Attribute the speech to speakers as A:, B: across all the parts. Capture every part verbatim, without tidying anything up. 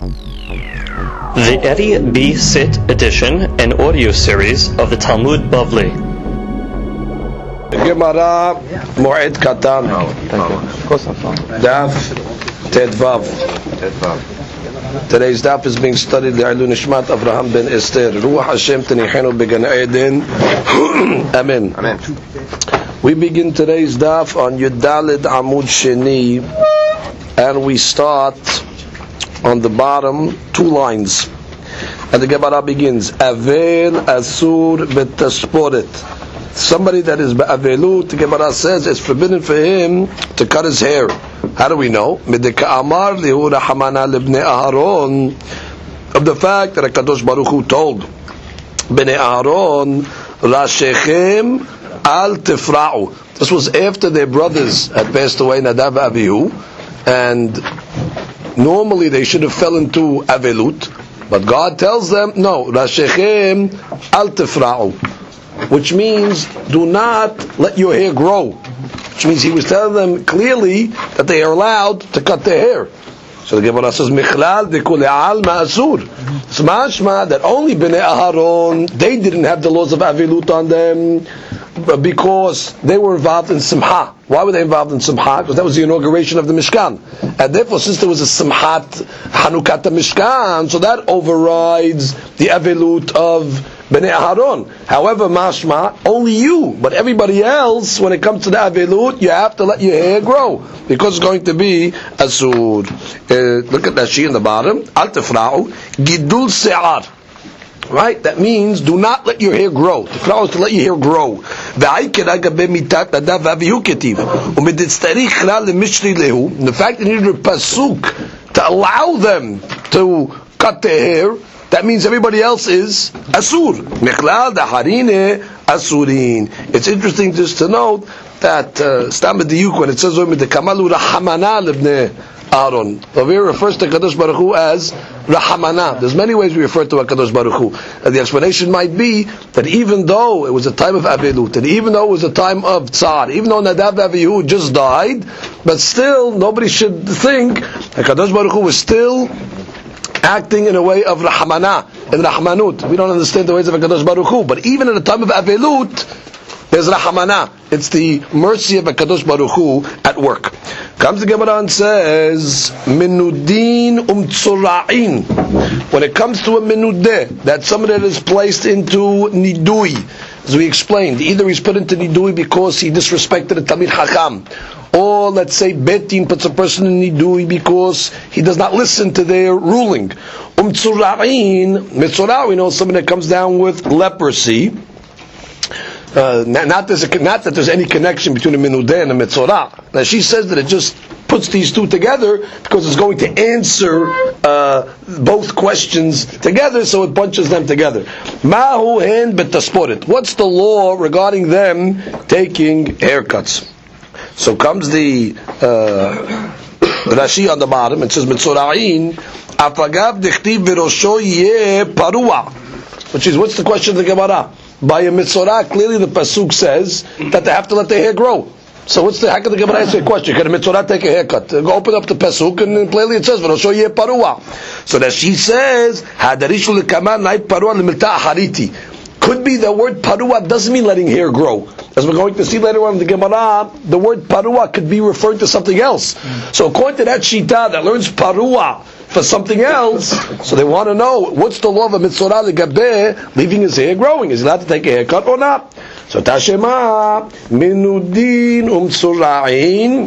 A: The Eddie B. Sit edition and audio series of the Talmud Bavli.
B: Gemara Moed Katan Daf Tedvav. Today's daf is being studied Le'ilui Nishmat Avraham ben Esther Ruach Hashem Tenichenu Began Eden. Amen.
C: Amen.
B: We begin today's daf on Yudalid Amud Sheni, and we start on the bottom two lines. And the Gemara begins, Avel Asur Betasporet. Somebody that is Ba'avelut, the Gemara says it's forbidden for him to cut his hair. How do we know? Medeka Amar Lihu Rahamana Libnei Aharon, of the fact that HaKadosh Baruch Hu told Bnei Aharon, Rashechem Al Tifra'u. This was after their brothers had passed away, Nadav and Abihu, and normally they should have fell into Avelut, but God tells them, no, Rashechem Al Tifra'u, which means do not let your hair grow. Which means he was telling them clearly that they are allowed to cut their hair. So the Gemara says, Michlal de kule'al ma'asur. It's mashma that only Bnei Aharon, they didn't have the laws of Avelut on them because they were involved in Simcha. Why were they involved in Simcha? Because that was the inauguration of the Mishkan. And therefore, since there was a Simchat Hanukat Mishkan, so that overrides the Avelut of Bnei Aharon. However, mashma, only you, but everybody else, when it comes to the Avelut, you have to let your hair grow, because it's going to be Asur. Uh, look at that sheet in the bottom. Al Tifra'u, Gidul Se'ar. Right? That means do not let your hair grow. Tifra'u is to let your hair grow. The fact that you need a pasuk to allow them to cut their hair, that means everybody else is asur. Michlal daharine asurin. It's interesting just to note that stam b'diyuk when it says the kamalu rahamana lebnei Aaron. Over here refers to Kadosh Baruch Hu as Rahamana. There's many ways we refer to Kadosh Baruch Hu. And the explanation might be that even though it was a time of Avelut, and even though it was a time of Tsar, even though Nadav and Avihu just died, but still nobody should think that Kadosh Baruch Hu was still acting in a way of Rahamana and Rahmanut. We don't understand the ways of Kadosh Baruch Hu, but even in the time of Avelut, there's Rahamana. It's the mercy of HaKadosh Baruch Hu at work. Comes the Gemara and says, Minudin umtsura'in. When it comes to a minudeh, that's somebody that is placed into nidui. As we explained, either he's put into nidui because he disrespected a Talmid Chacham, or let's say Betin puts a person in nidui because he does not listen to their ruling. Umtsura'in, mitzurah, we know somebody that comes down with leprosy. Uh, not, not, a, not that there's any connection between a minudeh and a mitzorah. Now she says that it just puts these two together because it's going to answer uh, both questions together, so it bunches them together. Mahu hen betasporet. What's the law regarding them taking haircuts? So comes the uh, Rashi on the bottom. It says mitzora'in afagav dechtiv v'rosho yeh parua. Which is, what's the question of the Gemara? By a mitzorah, clearly the pasuk says that they have to let their hair grow. So what's the, how can the Gemara answer a question? Can a mitzorah take a haircut? Go open up the pasuk and clearly it says, "V'rosho yeh parua." So that she says, "Hadarishu lekaman nai parua lemilta hariti." Could be the word parua doesn't mean letting hair grow. As we're going to see later on in the Gemara, the word parua could be referring to something else. So according to that shita that learns parua for something else, so they want to know what's the law of a mitzorah legabeh leaving his hair growing. Is he allowed to take a haircut or not? So Tashema minudin umtsura'in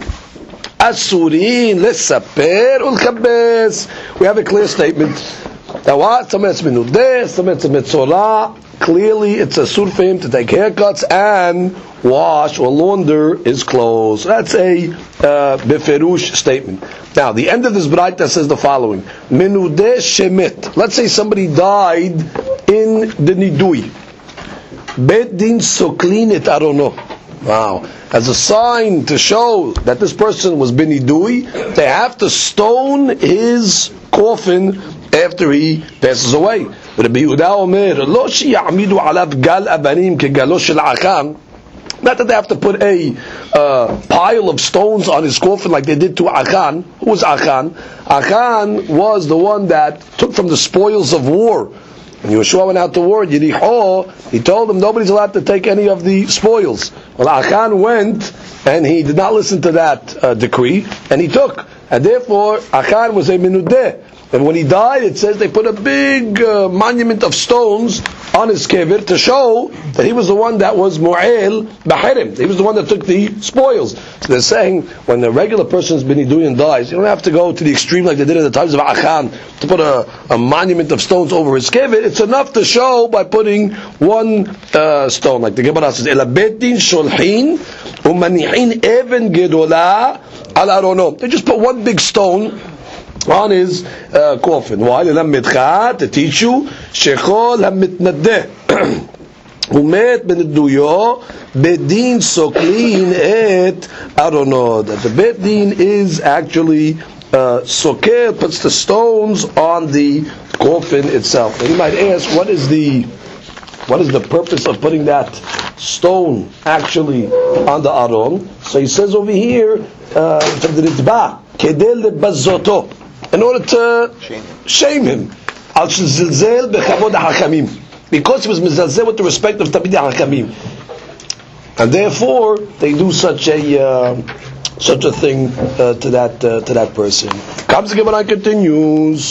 B: asurin lesaper ulkabes. We have a clear statement. Now what? Some it's minudeh, some it's a mitzorah. Clearly it's a sur for him to take haircuts and wash or launder his clothes. That's a uh, beferush statement. Now, the end of this braita says the following: Menudeh shemit. Let's say somebody died in the nidui. Bet din soklin et arono. Wow. As a sign to show that this person was benidui, they have to stone his coffin after he passes away. Rabbi Yehuda Omer, lo sheya'amidu alav gal abanim kegalo shel acham. Not that they have to put a uh, pile of stones on his coffin like they did to Achan. Who was Achan? Achan was the one that took from the spoils of war. When Yeshua went out to war at Yericho, he told them nobody's allowed to take any of the spoils. Well, Achan went and he did not listen to that uh, decree, and he took. And therefore, Achan was a menudeh. And when he died, it says they put a big uh, monument of stones on his kever to show that he was the one that was mu'el b'hirim. He was the one that took the spoils. So they're saying when a regular person's beniduyan dies, you don't have to go to the extreme like they did in the times of Achan to put a, a monument of stones over his kever. It's enough to show by putting one uh, stone, like the Gemara says, "Ela betin sholhin umanihin even gedola al arono." They just put one big stone on his uh, coffin. Why? To teach you shechol hamitnadeh umet benedduyo bedin soklin et aronod. That the bedin is actually uh, soker, puts the stones on the coffin itself. And you might ask, what is the what is the purpose of putting that stone actually on the aron? So he says over here, uh, from the Ritbah, kedel bazoto, in order to shame him, al shizilzel bechavod hachamim, because he was mizalzel with the respect of Tamid hachamim, and therefore they do such a uh, such a thing uh, to that uh, to that person. Comes the Gemara, continues.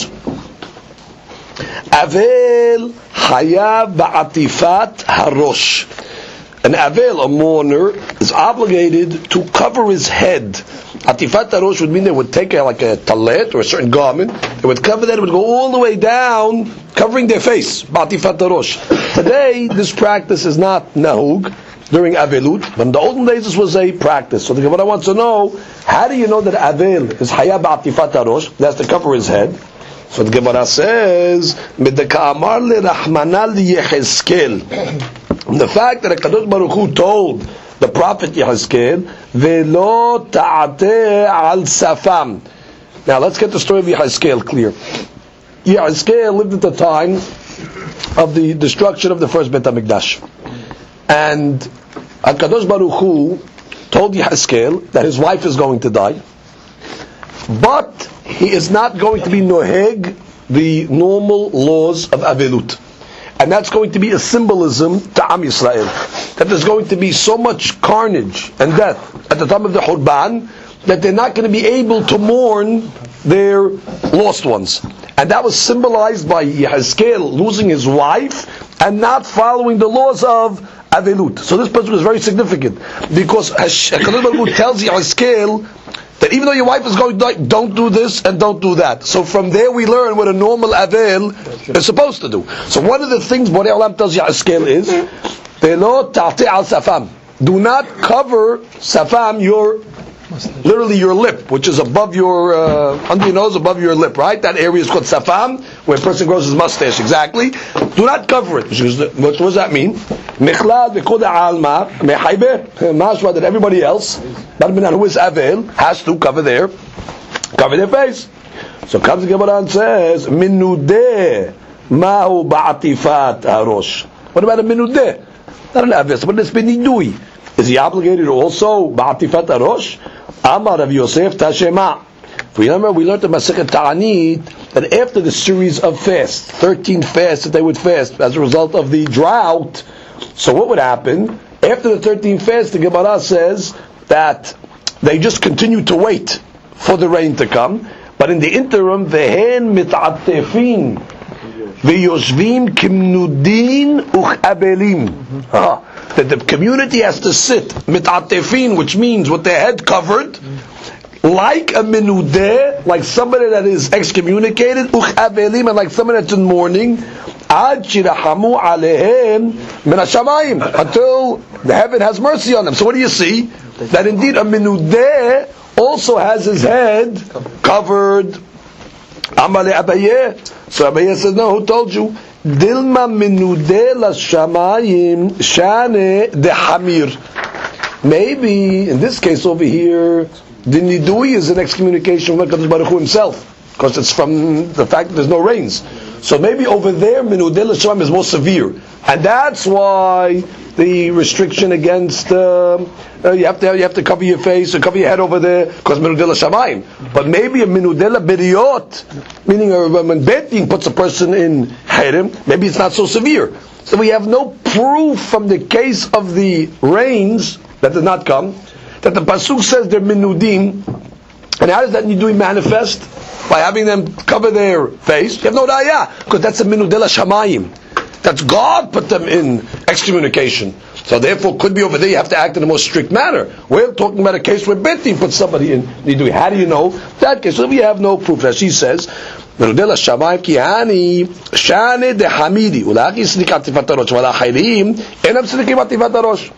B: Avel hayav ba'atifat harosh. An avel, a mourner, is obligated to cover his head. Atifat harosh would mean they would take a, like a talet or a certain garment, they would cover that, it would go all the way down, covering their face. Ba'atifat harosh. Today, this practice is not nahug during avelut, but in the olden days this was a practice. So the Gemara wants to know, how do you know that avel is hayav ba'atifat harosh? He has to cover his head. So the Gemara says, "Medeka amar le Rahmana li Yechezkel." The fact that HaKadosh Baruch Hu told the prophet Yechezkel, "Velo ta'ateh al safam." Now let's get the story of Yechezkel clear. Yechezkel lived at the time of the destruction of the first Beit HaMikdash, and HaKadosh Baruch Hu told Yechezkel that his wife is going to die, but he is not going to be noheg the normal laws of avelut, and that's going to be a symbolism to Am Yisrael, that there's going to be so much carnage and death at the time of the Hurban that they're not going to be able to mourn their lost ones. And that was symbolized by Yehezkel losing his wife and not following the laws of avelut. So this person was very significant, because HaKadosh Baruch Hu tells Yehezkel that even though your wife is going to die, don't do this and don't do that. So from there we learn what a normal avel is supposed to do. So one of the things Borei Olam tells Yehezkel is, "Velo ta'ateh al safam." Do not cover safam, your literally your lip, which is above your uh, under your nose, above your lip, right? That area is called safam, where a person grows his mustache. Exactly. Do not cover it. What does that mean? Mechlad v'koda alma mehaybe mashwa, that everybody else, Barminan, who is avel, has to cover their cover their face. So comes the Gemara and says, "Minudeh mahu ba'atifat harosh." What about a minudeh? Not an avel, but it's benidui. Is he obligated also ba'atifat harosh? Amar Rav Yosef Tashema. If we remember, we learned in Masechet Ta'anit that after the series of fasts, thirteen fasts that they would fast as a result of the drought, so what would happen? After the thirteen fasts, the Gemara says that they just continued to wait for the rain to come, but in the interim, vehen mit'atefin v'yoshvim kimnudin uchabelim. That the community has to sit mit'atefin, which means with their head covered, like a minudeh, like somebody that is excommunicated, uchabelim, and like somebody that's in mourning, ad shirahamu alehem min hashamayim, until the heaven has mercy on them. So what do you see? That indeed a minudeh also has his head covered. Amale Abaye. So Abaye says, no, who told you? Dilma minudeh lashamayim shane de hamir. Maybe in this case over here, the nidui is an excommunication from HaKadosh Baruch Hu himself, because it's from the fact that there's no rains. So maybe over there, Menudeh l'Shamayim is more severe. And that's why the restriction against uh, uh, you have to you have to cover your face or cover your head over there because Menudeh l'Shamayim. But maybe a Menudeh l'Biriyot, meaning uh, when Beit Din puts a person in Harim, maybe it's not so severe. So we have no proof from the case of the rains that did not come, that the Pasuk says they're Menudim. And how does that Nidui manifest? By having them cover their face. You have no raya, because that's a Menudeh l'Shamayim. That's God put them in excommunication. So therefore, could be over there, you have to act in a more strict manner. We're talking about a case where Beit Din put somebody in Nidui. How do you know that case? So we have no proof. As she says, Menudeh l'Shamayim ki hani shane de hamidi ulaki slik atifat harosh wala chayrim enam slikim atifat harosh.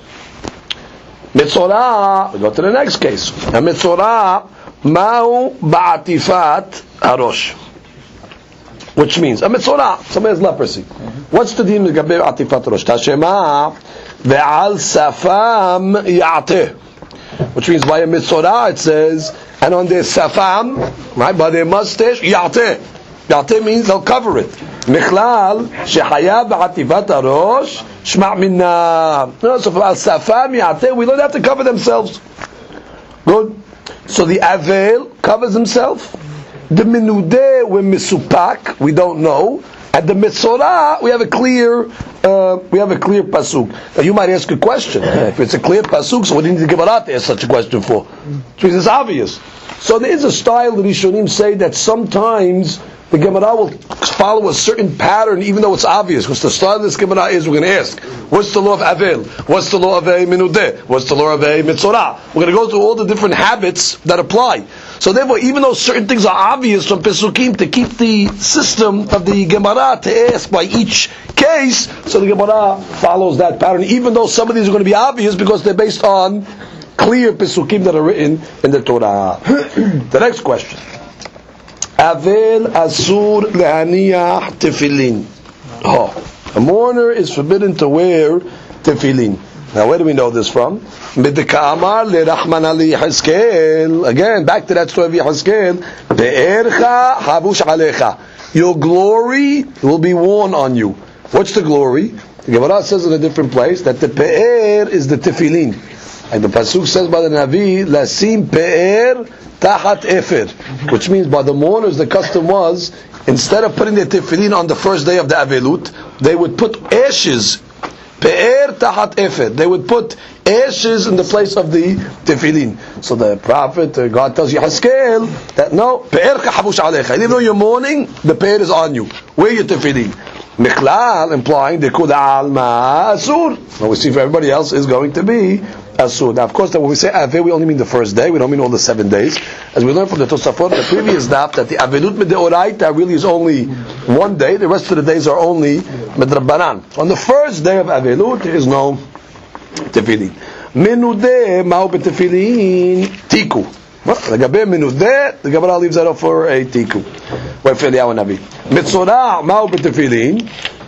B: Mitzorah, we go to the next case. A Mitzorah ma'u ba'atifat harosh. Which means, a Mitzorah, somebody has leprosy. Mm-hmm. What's the deal with Gaber Atifat Rosh? Tashema ve'al safam ya'ateh. Which means by a Mitzorah it says, and on their safam, right, by their mustache, ya'ateh. Ya'ateh means they'll cover it. Michlal, shehaya ba'atifat harosh, shma' minna. So for al safam ya'ateh, we don't have to cover themselves. Good. So the Avel covers himself. The Menudeh we're misupak, we don't know, and the Mitzorah we have a clear, uh, we have a clear pasuk. Now you might ask a question: if it's a clear pasuk, so what do you need to give Gemara to ask such a question for? Because it's obvious. So there is a style that Rishonim say that sometimes the Gemara will follow a certain pattern, even though it's obvious. Because the style of this Gemara is, we're going to ask, what's the law of Avel? What's the law of a Menudeh? What's the law of a Mitzorah? We're going to go through all the different habits that apply. So therefore, even though certain things are obvious from Pesukim, to keep the system of the Gemara to ask by each case, so the Gemara follows that pattern, even though some of these are going to be obvious because they're based on clear Pesukim that are written in the Torah. The next question. Avel asur lehaniyah tefillin. Oh, a mourner is forbidden to wear tefillin. Now, where do we know this from? Again, back to that story of Yehezkel. Be'ercha habush alecha. Your glory will be worn on you. What's the glory? The Gemara says in a different place that the pe'er is the tefillin. And the pasuk says by the Navi, lasim pe'er tachat efer, which means by the mourners the custom was, instead of putting the tefillin on the first day of the Avelut, they would put ashes. Pe'er tachat efer. They would put ashes in the place of the tefillin. So the prophet, uh, God tells Yehezkel that no, pe'ercha habush alecha. Even though you're mourning, the pe'er is on you. Wear your tefillin. Michlal, implying the kul alma asur. Now we see for everybody else is going to be asur. Now of course, that when we say Aveh, we only mean the first day. We don't mean all the seven days. As we learned from the Tosafot, the previous daf, that the Avelut Mideoraita really is only one day. The rest of the days are only Midrabanan. So on the first day of Avelut, there is no tefillin. Menudeh ma'u betefillin tiku. The Gaber Menudeh, the Gemara leaves that off for a tiku. Wait for Eliyahu Navi. Mitzorah ma'u betefillin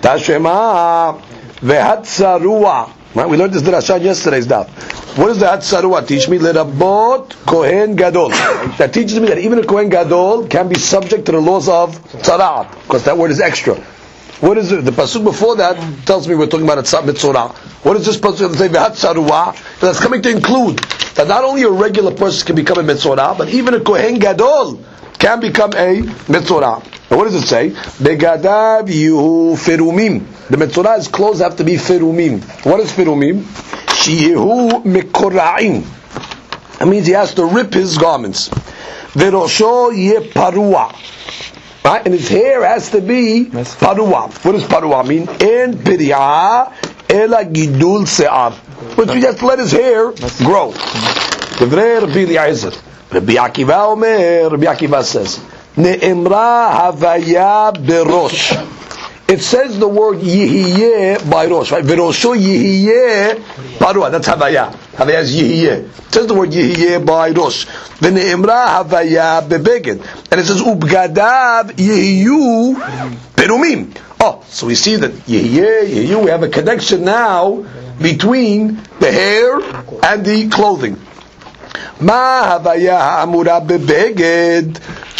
B: tashema vehatzarua. Right? We learned this drasha in yesterday's daf. What does the Hatzarua teach me? Lerabot Kohen Gadol. That teaches me that even a Kohen Gadol can be subject to the laws of Tzara'at, because that word is extra. What is it? The pasuk before that tells me we're talking about a Mitzorah. What is this pasuk say? Hatzarua. That's coming to include that not only a regular person can become a Mitzorah, but even a Kohen Gadol can become a Mitzorah. Now what does it say? Begadav yuhu firumim. The Mitzorah's clothes have to be firumim. What is firumim? Shiyehu mikora'im. That means he has to rip his garments. Verosho ye parua. Right? And his hair has to be parua. What does parua mean? En piri'ah ela gidul se'ar. Which means he has to let his hair grow. Devrei Rabbi Eliezer. Rabbi Akiva Omer, Rabbi Akiva says, Ne'emra havaya berosh. It says the word yihiyeh by rosh, right? Verosho yihiyeh parua. That's havaya. Havaya is yihiyeh. It says the word yihiyeh by rosh. Ve'ne'emra havaya bebeged. And it says ubgadav yihiyu perumim. Oh, so we see that yihiyeh, yihiyu, we have a connection now between the hair and the clothing. Ma havaya ha'amura bebeged.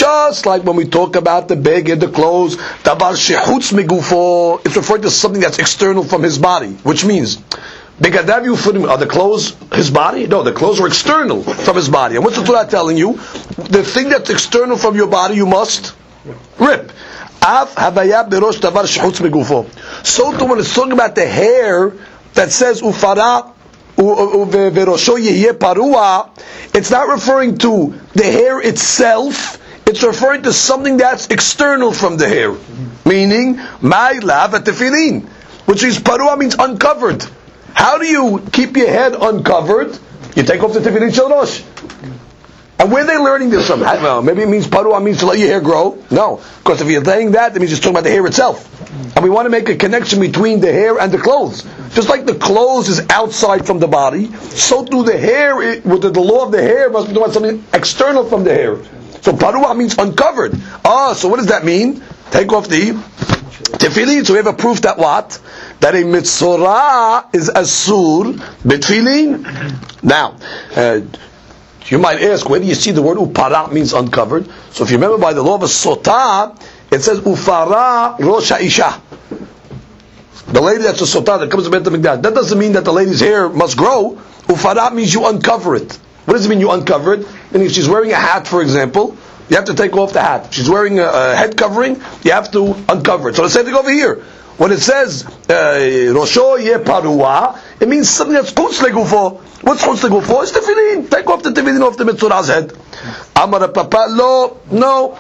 B: Just like when we talk about the beged, the clothes, davar shechutz migufo, it's referring to something that's external from his body, which means, begadav yufurim, are the clothes his body? No, the clothes are external from his body. And what's the Torah telling you? The thing that's external from your body, you must rip. Af havaya berosh davar shechutz migufo. So too, when it's talking about the hair that says ufara uverosho yehye parua, it's not referring to the hair itself. It's referring to something that's external from the hair, meaning my lav at tefillin, which is parua means uncovered. How do you keep your head uncovered? You take off the tefillin shel rosh. And where are they learning this from? Well, maybe it means parua means to let your hair grow. No, because if you're saying that, it means it's talking about the hair itself. And we want to make a connection between the hair and the clothes. Just like the clothes is outside from the body, so too the hair, it, with the, the law of the hair, must be doing something external from the hair. So parua means uncovered. Ah, so what does that mean? Take off the tefillin. So we have a proof that what? That a mitzorah is asur betfillin. Now, uh, you might ask, where do you see the word upara means uncovered? So if you remember by the law of a sotah, it says ufara rosh ha'isha. The lady that's a sotah that comes to Beit HaMikdash. That doesn't mean that the lady's hair must grow. Ufara means you uncover it. What does it mean you uncover it? And if she's wearing a hat, for example, you have to take off the hat. If she's wearing a, a head covering, you have to uncover it. So the same thing over here. When it says Rosho ye parua, it means something that's chutz legufo. What's chutz legufo? It's tefillin. Take off the tefillin off the mitzorah's head. Amar Papa, lo, no.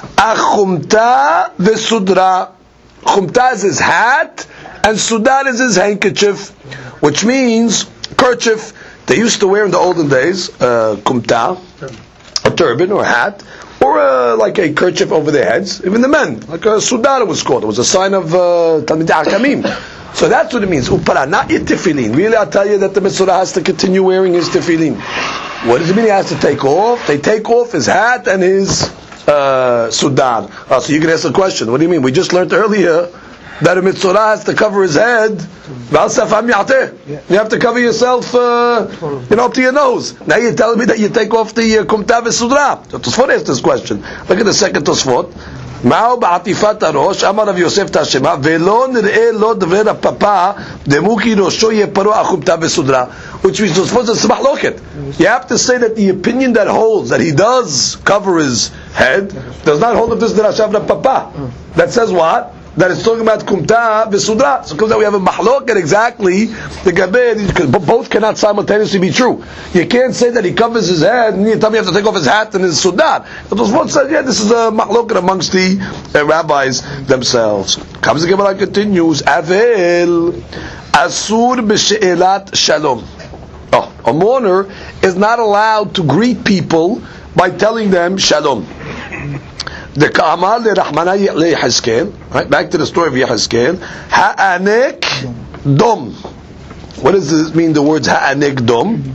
B: Achumta vesudra. Chumta is his hat, and sudar is his handkerchief, which means kerchief. They used to wear in the olden days uh, kumta, a turban or a hat, or uh, like a kerchief over their heads. Even the men, like a sudar it was called. It was a sign of Talmidei Hakamim. So that's what it means. Upara, not your tefillin. Really, I'll tell you that the mitzvah has to continue wearing his tefillin. What does it mean he has to take off? They take off his hat and his uh, sudar. Uh, so you can ask the question, what do you mean? We just learned earlier that a mitzvah has to cover his head. You have to cover yourself, uh, you know, up to your nose. Now you're telling me that you take off the uh, kumta v'sudra. So Tosfot asked this question. Look at the second Tosfot. Ma'u ba'atifat harosh, amar Rav Yosef Tashema, ve'lo nir'eh lo dver ha'papa, demuki rosho yeparo achumta v'sudra. Which means Tosfot says, mahloket. You have to say that the opinion that holds that he does cover his head does not hold of this derashav papa. That says what? That it's talking about kumta v'sudra. So because we have a mahloket exactly the gabe, because both cannot simultaneously be true. You can't say that he covers his head and you tell me you have to take off his hat and his sudar. But those one said, yeah, this is a mahloket amongst the uh, rabbis themselves. Comes the Gemara continues, Avel asur b'she'elat shalom. Oh, a mourner is not allowed to greet people by telling them shalom. The Ka'amar le Rahmana le Yehezkel, right? Back to the story of Yehezkel. Ha'anek dom. What does this mean? The words ha'anek dom.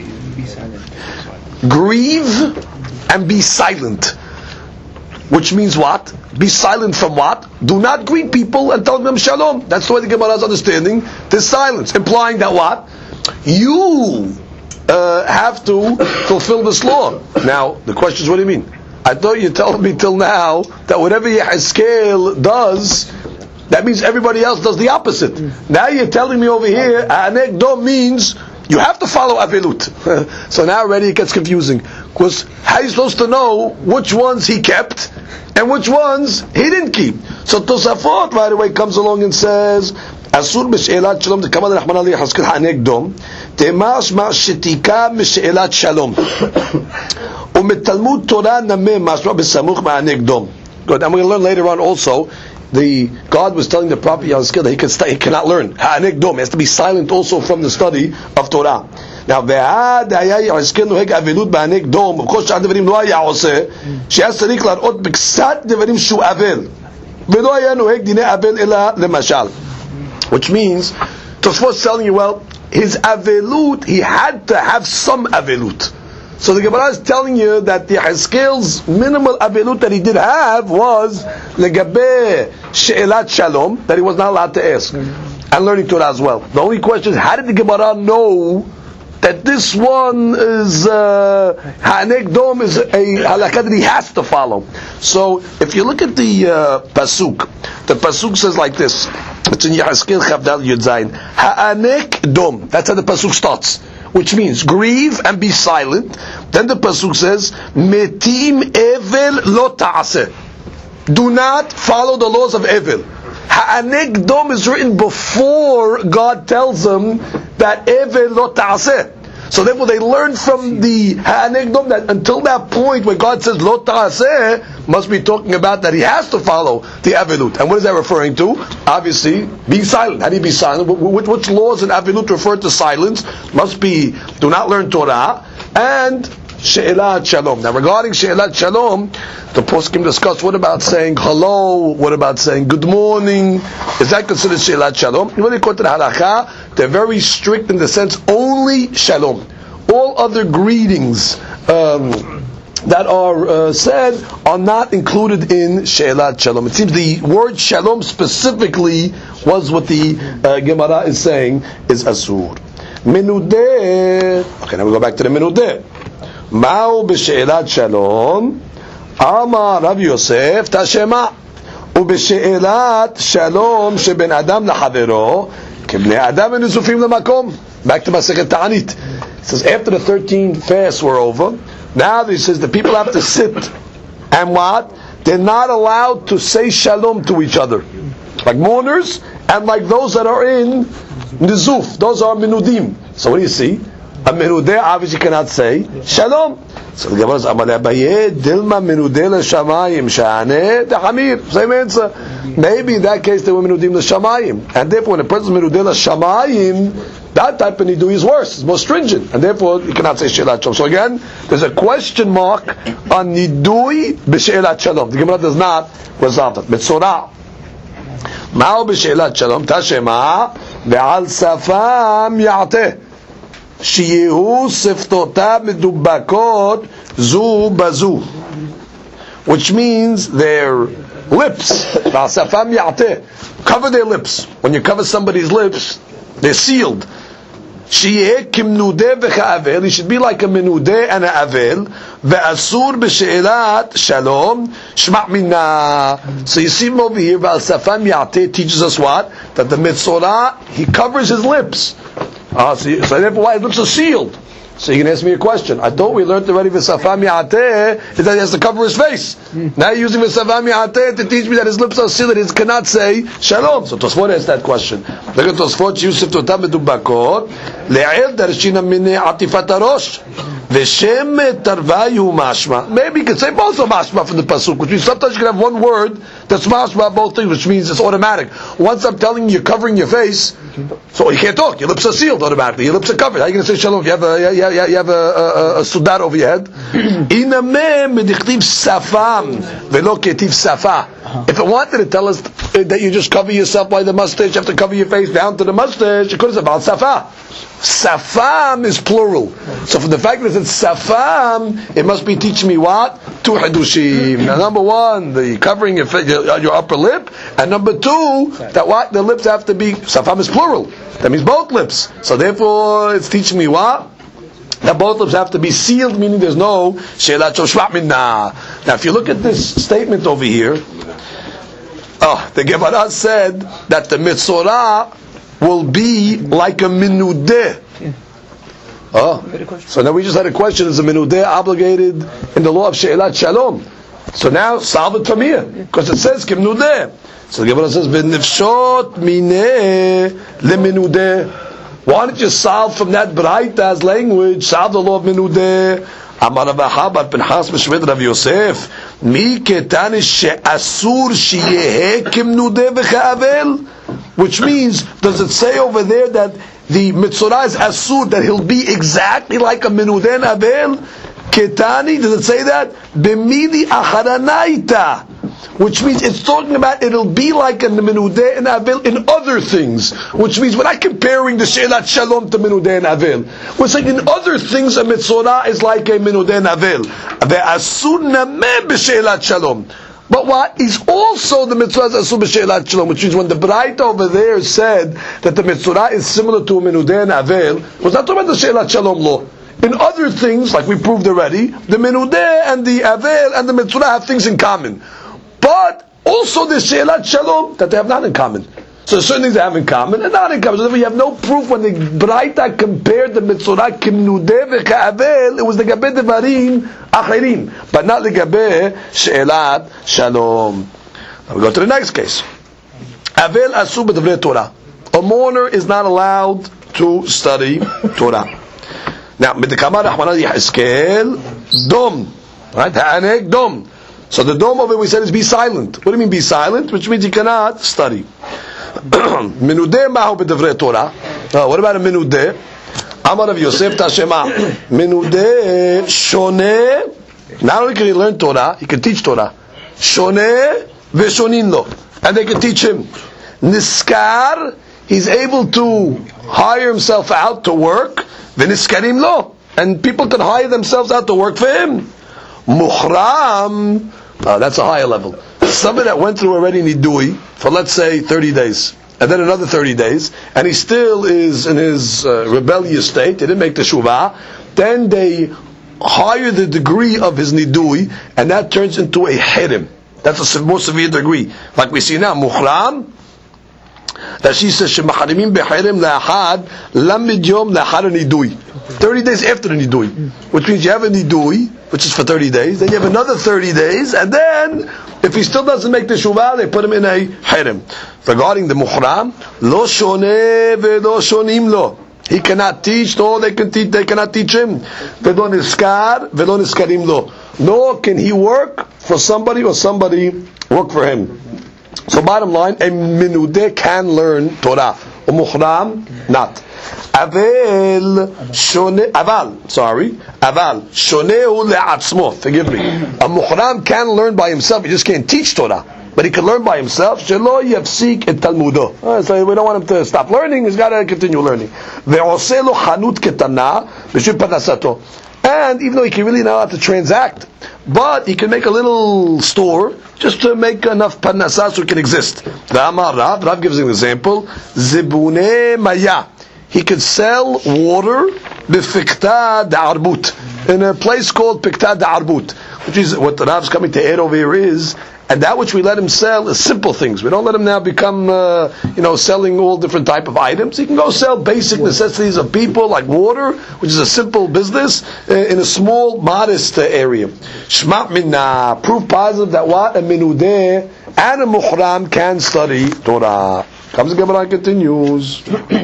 B: Grieve and be silent. Which means what? Be silent from what? Do not greet people and tell them shalom. That's the way the Gemara is understanding this silence, implying that what? You uh, have to fulfill this law. Now, the question is, what do you mean? I thought you told me till now that whatever Yehezkel does, that means everybody else does the opposite. Mm. Now you're telling me over here, Anek Dom means you have to follow Avilut. So now already it gets confusing. Because how are you supposed to know which ones he kept and which ones he didn't keep? So Tosafot right away comes along and says, Asur b'she'elat shalom, the Kamal Rahman Ali Yehezkel Anek Dom, Temash ma shetika b'she'elat shalom. U'metalmud Torah nameh mashma b'samuch ma'anek dom. Good. And we're going to learn later on also, the God was telling the prophet Yehezkel that he, can st- he cannot learn. Ha'anek dom. He has to be silent also from the study of Torah. Now, ve'ad haya Yehezkel noheg avilut ba'anek dom, b'chol sha'ad devarim lo haya oseh, she'az tzarich lar'ot b'ksat devarim shu avel. Ve'lo haya noheg dinei avel ela lemashal. Which means, Tosfot is telling you, well, his avilut, he had to have some avilut. So the Gemara is telling you that the Yehezkel's minimal avilut that he did have was legabe she'elat shalom, that he was not allowed to ask, and learning Torah as well. The only question is, how did the Gemara know that this one is ha'anek dom is a halakha that he has to follow. So if you look at the uh, pasuk, the pasuk says like this. It's in Yehezkel Chavdal Yud Zayin. Ha'anek dom. That's how the pasuk starts, which means grieve and be silent. Then the pasuk says, metim evel lo ta'aseh. Do not follow the laws of Evel. Ha'anek dom is written before God tells them that Evel lo ta'aseh. So therefore they learn from the Ha'anek dom that until that point where God says lo ta'aseh, must be talking about that he has to follow the Avelut. And what is that referring to? Obviously, being silent. How do you be silent? Which, which laws in Avelut refer to silence? Must be, do not learn Torah, and She'elat Shalom. Now regarding She'elat Shalom, the poskim discuss, what about saying hello? What about saying good morning? Is that considered She'elat Shalom? When they quote the halakha, they're very strict in the sense only Shalom. All other greetings um, that are uh, said are not included in She'elat Shalom. It seems the word Shalom specifically was what the uh, Gemara is saying is Asur. Menudeh. Okay, now we go back to the Menudeh. Ma'u b'She'elat Shalom. Amar Rav Yosef Tashema. ובשאלת שלום שבין אדם לחברו כבני אדם ונזופים למקום. Back to Masechet Ta'anit. It says after the thirteen fasts were over, now he says the people have to sit and what? They're not allowed to say shalom to each other, like mourners and like those that are in nizuf. Those are minudim. So what do you see? A minudeh obviously cannot say shalom. So the Gemara says, "Amalei Abaye dilma minudeh l'shamayim sha'aneh dehamir." Same answer. Maybe in that case they were minudim l'shamayim, and therefore when a person is minudeh l'shamayim, that type of nidui is worse, it's more stringent, and therefore you cannot say she'elat shalom. So again, there's a question mark on nidui b'she'elat shalom. The Gemara does not resolve that. Metzorah. Ma'u b'she'elat shalom tashema ve'al safam ya'teh. שיהיו שפתותיו מדובקות זו בזו, which means their lips, cover their lips. When you cover somebody's lips, they're sealed. שיהיה כמנודה וכאבל, he should be like a מנודה and a אבל, ואסור בשאלת שלום שמע מינה. So you see him over here, ועל שפם יעתה teaches us what? That the Metzorah, he covers his lips. Uh, so, so therefore why his lips are sealed. So you can ask me a question. I thought we learned already v'safam ya'ateh is that he has to cover his face. Mm. Now you're using v'safam ya'ateh to teach me that his lips are sealed, that he cannot say shalom. So Tosfot asked that question. Look at Tosfot, Yusuf Totam medubakot le'el darshina minne atifat harosh v'shem tarvayu mashma. Maybe you could say both are mashma from the pasuk, which means sometimes you can have one word that's mashma both things, which means it's automatic. Once I'm telling you you're covering your face, so you can't talk. Your lips are sealed automatically. Your lips are covered. How are you going to say shalom if you have a, you have, you have a, a, a, a sudar over your head? If it wanted to tell us that you just cover yourself by the mustache, you have to cover your face down to the mustache, it could have said about safa. Safam is plural. So from the fact that it's safam, it must be teaching me what? Two hadushim. Now number one, the covering your, your, your upper lip, and number two, that what? The lips have to be, safam is plural. That means both lips. So therefore, it's teaching me what? That both lips have to be sealed, meaning there's no she'elat shvat minna. Now if you look at this statement over here, oh, the Gemara said that the Metzorah will be like a minudeh. Oh, so now we just had a question: is a minudeh obligated in the law of she'elat shalom? So now solve it from here, because it says kimnudeh. So the Gemara says v'nifshot mineh leminudeh. Why don't you solve from that braita's language? Solve the law of minudeh. Amar Rav Acha Pinchas b'Shvet Rav Yosef mi ketani she'asur sheyehe kimnudeh v'cha'avel. Which means, does it say over there that the Metzorah is asur, that he'll be exactly like a minudeh and avel? Ketani, does it say that? B'midi acharanaita. Which means it's talking about it'll be like a minudeh and avel in other things. Which means we're not comparing the she'elat shalom to minudeh and avel. We're saying in other things a Metzorah is like a minudeh and avel. Ve'asur nameh b'she'elat shalom. But what? He's also the mitzvah asur b'she'elat shalom, which means when the Braita over there said that the mitzvah is similar to a menudeh and avel, it was not talking about the she'elat shalom law. In other things, like we proved already, the menudeh and the avel and the mitzvah have things in common. But also the she'elat shalom that they have not in common. So certain things they have in common and not in common. So therefore you have no proof when the Braita compared the mitzvah kimnudeh v'ka'avel, it was the gabe devarim achirim, but not the gabe she'elat shalom. Now we go to the next case. Avel asu b'divrei Torah. A mourner is not allowed to study Torah. Now, midkamar Rahman Yehezkel dom, right? Ha'anek dom. So the dom of it we said is be silent. What do you mean be silent? Which means you cannot study. Menudeh mahu b'divrei Torah. What about a menudeh? Amar Rav Yosef Tashema. Menudeh shoneh. Not only can he learn Torah, he can teach Torah. Shoneh v'shonin lo, and they can teach him. Niskar, he's able to hire himself out to work. V'niskarim lo, and people can hire themselves out to work for him. Muhram, uh, that's a higher level. Somebody that went through already nidui for let's say thirty days, and then another thirty days, and he still is in his uh, rebellious state, he didn't make the shuvah, then they higher the degree of his nidui, and that turns into a hirim. That's a more severe degree. Like we see now, muhram, that she says, shemacharimin behirim la'achad lamid yom la'achad nidui. thirty days after the nidui. Which means you have a nidui, which is for thirty days, then you have another thirty days, and then, if he still doesn't make the shuvah, they put him in a hirim. Regarding the muhram, lo shoneh ve'lo shonim lo. He cannot teach, no, they can teach, they cannot teach him. Ve'lo niskar, ve'lo niskarim lo. Nor can he work for somebody or somebody work for him. So bottom line, a menudeh can learn Torah. A muhram, not. Aval, shone, aval, sorry. Aval, shonehu le'atzmo, forgive me. A muhram can learn by himself, he just can't teach Torah. But he can learn by himself. Shelo yafsik et talmudo. So we don't want him to stop learning, he's got to continue learning. Ve'oseh lo chanut ketana, b'shir panasato. And even though he can really not have to transact, but he can make a little store just to make enough parnasah so it can exist. V'amar Rav, Rav gives an example. Zibune maya. He could sell water b'fikta da'arbut, in a place called Fikta da'arbut, which is what the Rav's coming to add over here is, and that which we let him sell is simple things. We don't let him now become, uh, you know, selling all different type of items. He can go sell basic necessities of people like water, which is a simple business, uh, in a small, modest uh, area. Shma minna, proof positive that what? A menudeh and a muhram can study Torah. Comes the Gemara and continues.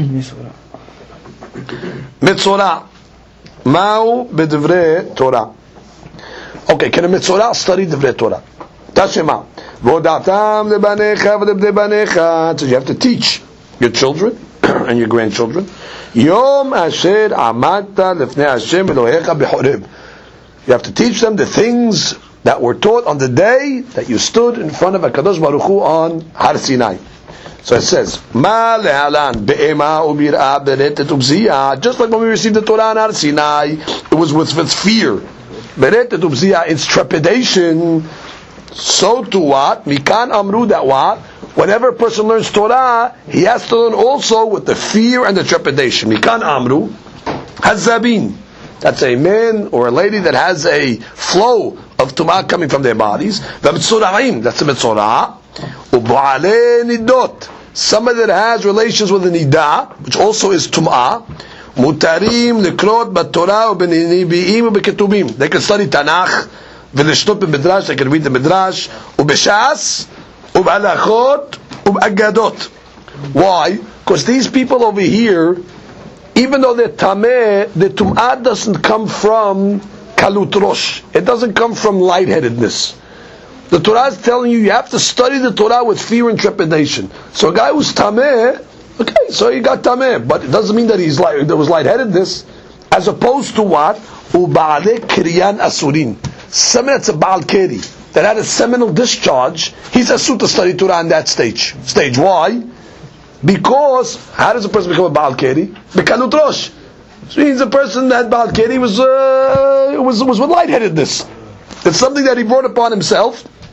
B: Mitzorah. Ma'u b'divrei Torah. Okay, can a mitzorah study divrei Torah? Tashema. Vodatam lebanecha v'lebnei banecha. So you have to teach your children and your grandchildren. Yom asher amadta lefnei Hashem Elohecha b'Horeb. You have to teach them the things that were taught on the day that you stood in front of HaKadosh Baruch Hu on Har Sinai. So it says, Ma le'alan be'ema u'bir'a beretet u'bziyah. Just like when we received the Torah on Har Sinai, it was with, with fear. Beretet u'bziyah, it's trepidation. So to what? Mikan amru, that what? Whenever a person learns Torah, he has to learn also with the fear and the trepidation. Mikan amru, hazabin. That's a man or a lady that has a flow of tumah coming from their bodies. V'mitzorahim, that's a mitzorah. U'ba'alei nidot, somebody that has relations with the nidah, which also is tumah. Mutarim likrot b'torah u'b'nibi'im u'b'ketubim. They can study Tanakh. ולשתות במדרש, they can read the midrash, ובש"ס, ובהלכות, ובאגדות. Why? Because these people over here, even though they're tameh, the tum'ah doesn't come from kalut rosh. It doesn't come from lightheadedness. The Torah is telling you, you have to study the Torah with fear and trepidation. So a guy who's tameh, okay, so he got tameh, but it doesn't mean that he's like, there was lightheadedness, as opposed to what? U'ba'alei kiryan asurin. Somebody that's a Baal Keri, that had a seminal discharge, he's asur to study Torah on that stage. Stage. Why? Because, how does a person become a Baal Keri? Bekalut rosh. So means a person that had Baal Keri was, uh, was, was with lightheadedness. It's something that he brought upon himself,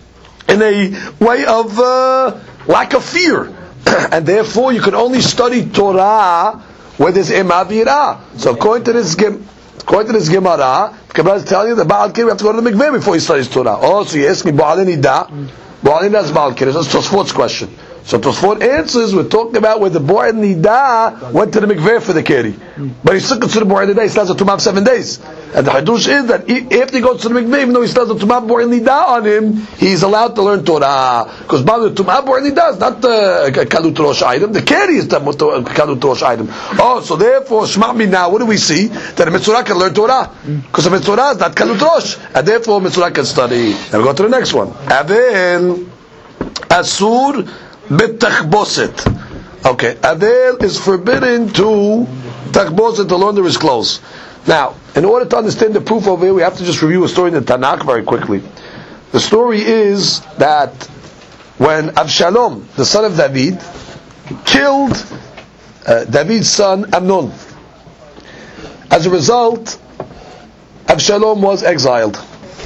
B: in a way of uh, lack of fear. And therefore you can only study Torah where there's Ima v'Yirah. So according to this according to this Gemara, the Gemara is telling you that Baal Kir, you have to go to the mikveh before you study Torah. Oh, so you ask me, Baal Nida? Baal Nida is Baal Kir. That's Tosfot's question. So Tosfot answers, we're talking about where the boy Nida went to the mikveh for the Keri. But he still considered boy Nida, he still has a Tumah of seven days. And the Hadush is that after he goes to the mikveh, even though he still has a Tumah of boy Nida on him, he's allowed to learn Torah. Because the Tumah of boy Nida is not the Kalut Rosh item, the Keri is the Kalut Rosh item. Oh, so therefore, Shma' Minah, what do we see? That a Mitzorah can learn Torah. Because a Mitzorah is not Kalut Rosh. And therefore, Mitzorah can study. Now we go to the next one. Avel Asur B'Tachboset. Okay, Avel is forbidden to Tachboset, to launder his clothes. Now, in order to understand the proof over here, we have to just review a story in the Tanakh very quickly. The story is that when Avshalom, the son of David, killed uh, David's son Amnon, as a result, Avshalom was exiled.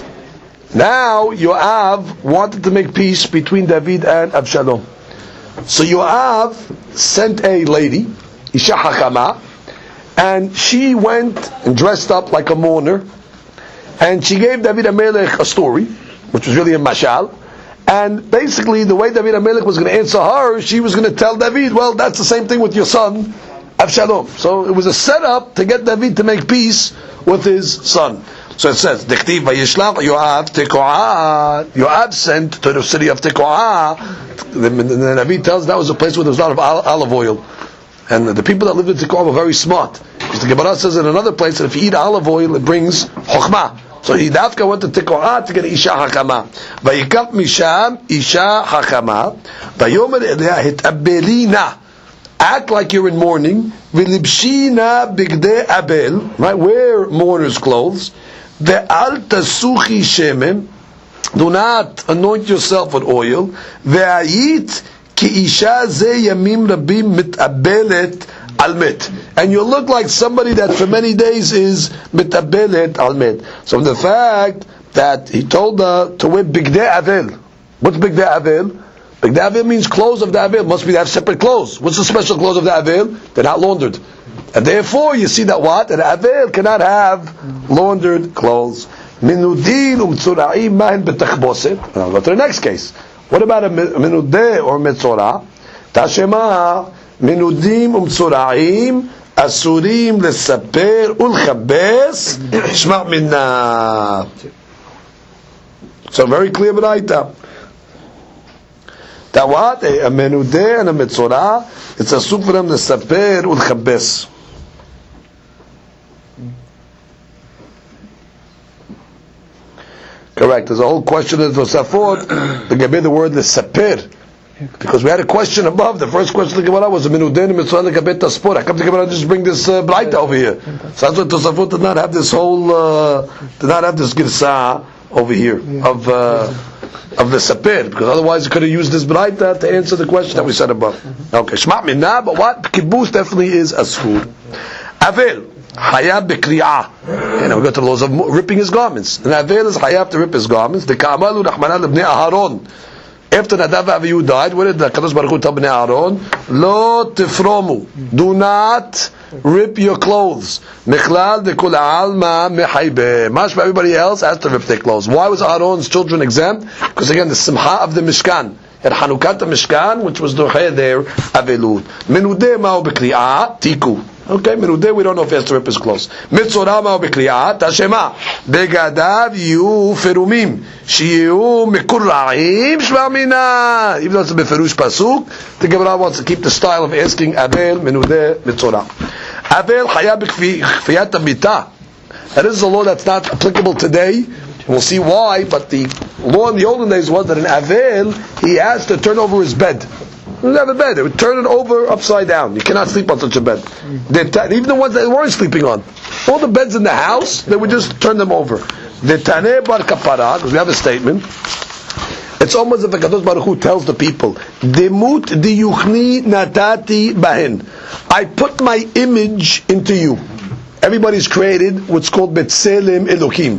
B: Now Yoav wanted to make peace between David and Avshalom. So Yoav sent a lady, Isha Hakama, and she went and dressed up like a mourner, and she gave David HaMelech a story, which was really a mashal, and basically the way David HaMelech was going to answer her, she was going to tell David, well, that's the same thing with your son, Avshalom. So it was a setup to get David to make peace with his son. So it says, Diktiv vayishlach Yoav Tekoah. Yoav sent to the city of Tekoah. The, the, the Navi tells that was a place where there was a lot of olive oil. And the people that lived in Tekoah were very smart. Because the Gemara says in another place that if you eat olive oil, it brings chokhmah. So he Dafka went to Tekoah to get Isha Hakama. Vayikaf Misham Isha Hakama. Vayomer Eliyah Hitabelina. Act like you're in mourning. Vilibshina Bigde Abel. Right? Wear mourner's clothes. Ve'al tasuchi shemen. Do not anoint yourself with oil. Ve'ayit ki isha ze yamim rabim mitabelet al met. And you look like somebody that for many days is mitabelet al met. So from the fact that he told her to wear bigdei avel. What's bigdei avel? Bigdei avel means clothes of the avel. Must be to have separate clothes. What's the special clothes of the avel? They're not laundered. And therefore you see that what? An avel cannot have laundered clothes. Minudin umtzura'im mahin betachboset. Now go to the next case. What about a minudeh or metzorah? Tashema minudim umtzura'im asurim lesaper ulchabes shma' minna. So very clear b'raita. That what? A minudeh and a metzorah, it's asur for them lesaper ulchabes. Correct. There's a whole question of Tosafot. The Gabe the word the sapir, because we had a question above. The first question of the Gemara was a minudain mitzvah lekabet taspor. I come to Gemara just bring this uh, braita over here. So that's why Tosafot did not have this whole uh, did not have this girsa over here of uh, of the sapir, because otherwise you could have used this braita to answer the question that we said above. Okay, shma' minna, but what kibbutz definitely is asur. Avel. Hayab b'kriyah. You know, we go to the laws of ripping his garments. And Avel is hayab to rip his garments. The Ka'amalu Rahmanan ibn Aharon. After Nadav and Avihu died, what did the Kadosh Baruch Hu tell Bnei Aharon? Lo tifromu. Do not rip your clothes. Mechlal dekul alma mehaybe. Mashma, everybody else has to rip their clothes. Why was Aaron's children exempt? Because again, the simcha of the Mishkan. At Hanukat Mishkan, which was Doheh there, Avelud. Menudeh ma'u b'kriyah, tiku. Okay, Menudeh, we don't know if he has to rip his clothes. Mitzorah ma'u b'kriyah, tashema. Begadav yu ferumim. Shiyu mikurra'im shvamina. Even though it's a beferush pasuk, the Gemara wants to keep the style of asking Avel, Menudeh, Mitzorah. Avel chaya b'kfiyat amita. That is a law that's not applicable today. We'll see why, but the law in the olden days was that in Avel, he has to turn over his bed. He doesn't have a bed. They would turn it over upside down. You cannot sleep on such a bed. T- even the ones that they weren't sleeping on. All the beds in the house, they would just turn them over. The Taneh bar kapara, because we have a statement, it's almost as if Kadosh Baruch Hu tells the people, Demut diyuchni natati bahen. I put my image into you. Everybody's created what's called Betselem Elohim.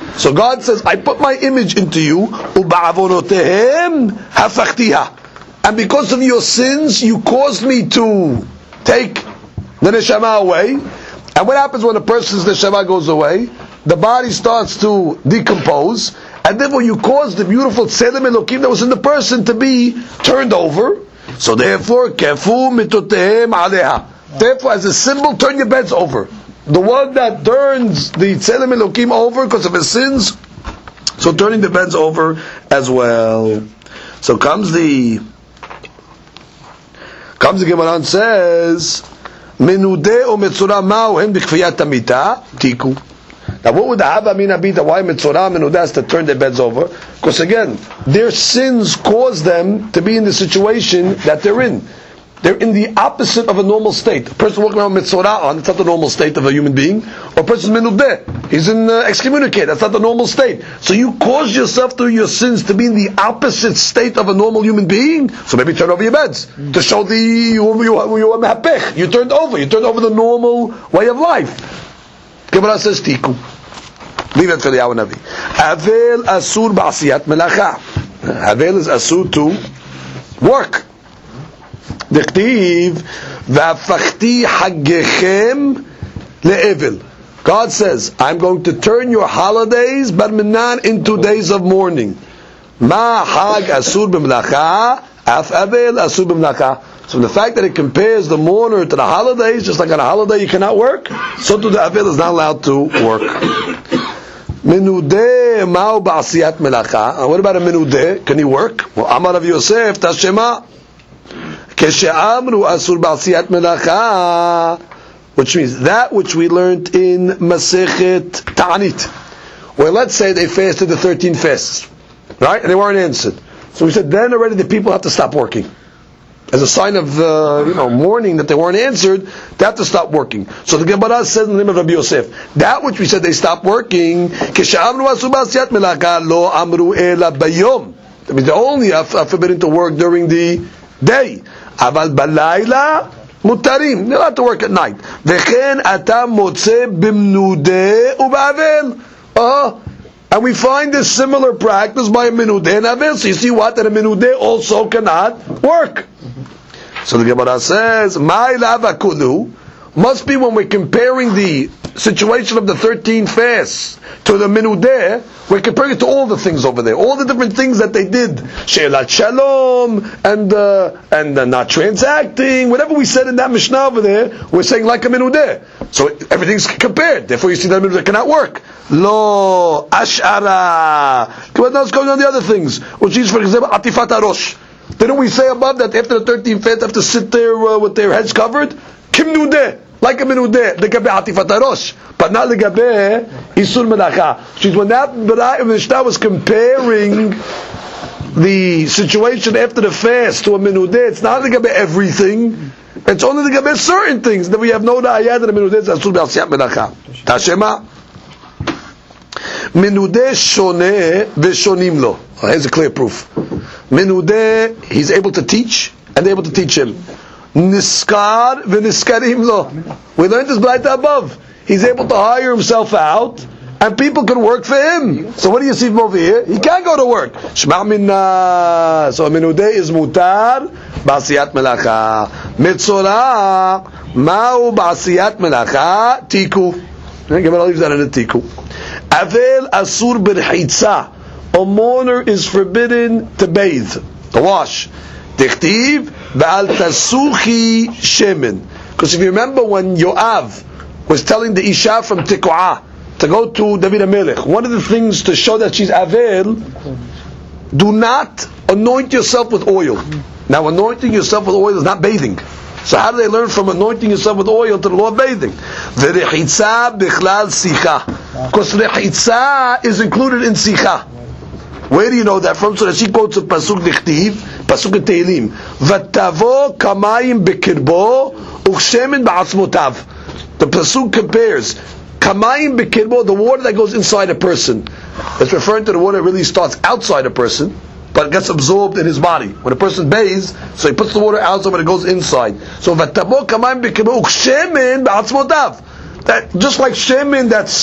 B: So God says, I put my image into you, u'ba'avonotehem hafachtiha. And because of your sins, you caused me to take the neshama away. And what happens when a person's neshama goes away? The body starts to decompose, and therefore you cause the beautiful tzelem elokim that was in the person to be turned over. So therefore, kefu mitotehem aleha. Therefore, as a symbol, turn your beds over. The one that turns the tzelem elokim over because of his sins, so turning the beds over as well. So comes the comes the Gemara and says, menudeh o metzora ma'u hen b'kfiyat hamita tiku. Now, what would the Hava Mina be that why Metzorah and Udas to turn their beds over? Because again, their sins cause them to be in the situation that they're in. They're in the opposite of a normal state. A person walking around with Metzorah on, it's not the normal state of a human being. Or a person Menudeh, he's in uh, excommunicate, that's not the normal state. So you cause yourself through your sins to be in the opposite state of a normal human being. So maybe turn over your beds to show the you you you you turned over. You turned over the normal way of life. Gemara says tiku. Leave it for the Yahu Navi. Avel asur ba'asiyat melacha. Avel is asur to work. Dechtiv v'afachti haggechem le'evil. God says, I'm going to turn your holidays bar minan into days of mourning. Ma hag asur b'melacha af avel asur b'melacha. So the fact that it compares the mourner to the holidays, just like on a holiday you cannot work, so to the Avil is not allowed to work. Menudeh ma'u ba'asiyat melacha. And what about a menudeh? Can he work? Well, Amar Rav Yosef, Tashema. Keshe'amru asur ba'asiyat melacha. Which means that which we learned in Masechet Ta'anit. Where let's say they fasted the thirteen fasts. Right? And they weren't answered. So we said then already the people have to stop working. As a sign of uh, you know mourning that they weren't answered, they have to stop working. So the Gemara says in the name of Rabbi Yosef, that which we said they stopped working, that means they only are forbidden to work during the day. Aval balayla mutarim, they're allowed to work at night. V'chen atam motze b'mnudeh u'ba'avel. Uh And we find this similar practice by a minudeh and avel. So you see what? That a minudeh also cannot work. So the Gemara says, "My lava kulu must be when we're comparing the situation of the thirteen fasts to the minudeh. We're comparing it to all the things over there, all the different things that they did, she'elat shalom and uh, and uh, not transacting, whatever we said in that Mishnah over there. We're saying like a minudeh. So everything's compared. Therefore, you see that minudeh cannot work. Lo ashara. What else going on the other things? Which is, for example, atifat harosh. Didn't we say above that after the thirteen fasts have to sit there uh, with their heads covered? Kim nudeh, like a minudeh, legabe atifat harosh, but not legabe isur melacha. Which is when that Mishnah was comparing the situation after the fast to a minudeh, it's not legabe everything. It's only legabe certain things that we have no ra'ayah that a minudeh is asur b'asiyat melacha. Tashema. Menudeh shoneh v'shonim lo. Here's a clear proof. Menudeh, he's able to teach, and they're able to teach him. Niskar v'niskarim lo. We learned this right above. He's able to hire himself out, and people can work for him. So what do you see from over here? He can't go to work. Shma minna. So menudeh is mutar ba'asiyat melacha. Metzorah ma'u ba'asiyat melacha tiku. Gemara leaves that in the tiku. Avel asur b'rchitza. A mourner is forbidden to bathe, to wash. Dichtiv v'al tasuchi shemen. Because if you remember when Yoav was telling the Isha from Tekoah to go to David HaMelech, one of the things to show that she's Avel, do not anoint yourself with oil. Now anointing yourself with oil is not bathing. So how do they learn from anointing yourself with oil to the law of bathing? V'rechitza bichlal sicha. Because rechitza is included in sicha. Where do you know that from? So that she quotes a pasuk dichtiv, pasuk in Tehillim. V'tavo kamayim bekirbo uchshemen ba'atzmotav. The pasuk compares kamayim bekirbo, the water that goes inside a person. It's referring to the water that really starts outside a person, but it gets absorbed in his body. When a person bathes, so he puts the water outside, but it goes inside. So v'tavo kamayim bekirbo uchshemen ba'atzmotav. That just like shemen that's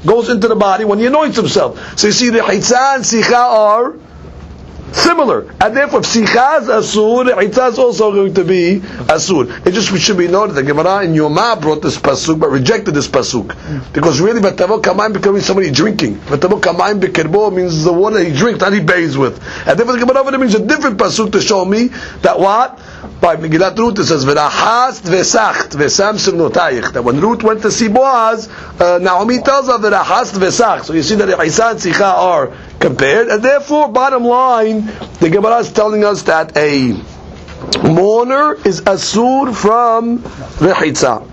B: goes into the body when he anoints himself. So you see, the Rechitza and Sicha are similar, and therefore if Sicha is Asur, Rechitza is also going to be Asur. It just should be noted, the Gemara in Yomah brought this pasuk, but rejected this pasuk, because really, Vatavo Kamayim becoming somebody drinking. Vatavo Kamayim Bekerbo means the water he drinks, not he bathes with. And therefore the Gemara over there means a different pasuk to show me that what? By Megillat Ruth it says, V'rahast v'sacht v'sam simnotayich, that when Ruth went to see Boaz, uh, Naomi tells her, V'rahast v'sacht. So you see that Rechitza and Sicha are compared, and therefore, bottom line, the Gemara is telling us that a mourner is asur from Rechitza.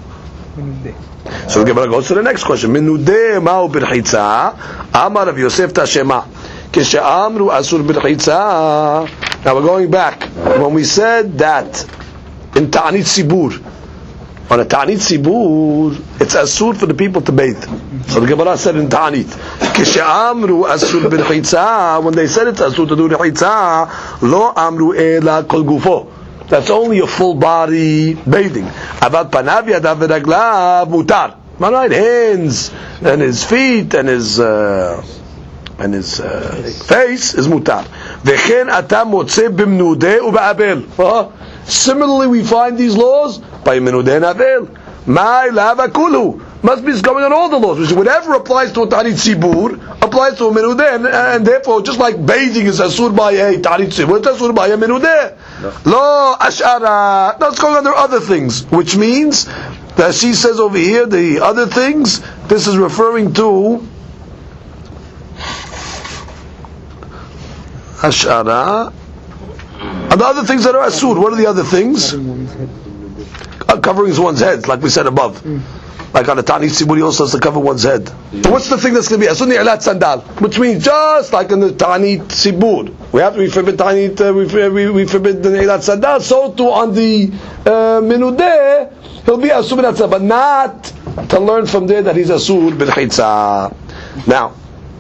B: So the Gemara goes to the next question. Minudeh ma'u b'rechitza, Amar Rav Yosef Tashema, Keshe'amru asur b'rechitza. Now we're going back. When we said that in Ta'anit Sibur, on a Ta'anit Sibur, it's asur for the people to bathe. So the Gemara said in Ta'anit, Kishamru asur b'rechitza, when they said it's asur to do rechitza, lo amru ela kol gufo. That's only a full body bathing. Avat panav yadav v'raglav mutar. My right hands and his feet and his uh, and his uh, face is mutar. V'chen atam motze b'mnudeh u'ba'abel. Similarly, we find these laws by Menudeh and Abel. My lava kulu must be going on all the laws, which whatever applies to a Ta'anit Sibur applies to a Menudeh, and, and therefore, just like bathing is asur by a Ta'anit Sibur, it's asur by a Menudeh. Lo ashara. That's going under other things, which means that she says over here the other things. This is referring to ashara. And the other things that are asur, what are the other things? Uh, covering one's head, like we said above. Mm. Like on a Ta'anit Sibur, he also has to cover one's head. So what's the thing that's going to be asur? Ni'ilat sandal, which means just like in the Ta'anit Sibur, we have to we forbid Ta'anit, uh, we, we, we forbid the Ni'ilat sandal. So too on the uh, Menudeh, he'll be asur b'rechitza, but not to learn from there that he's asur b'rechitza. Now,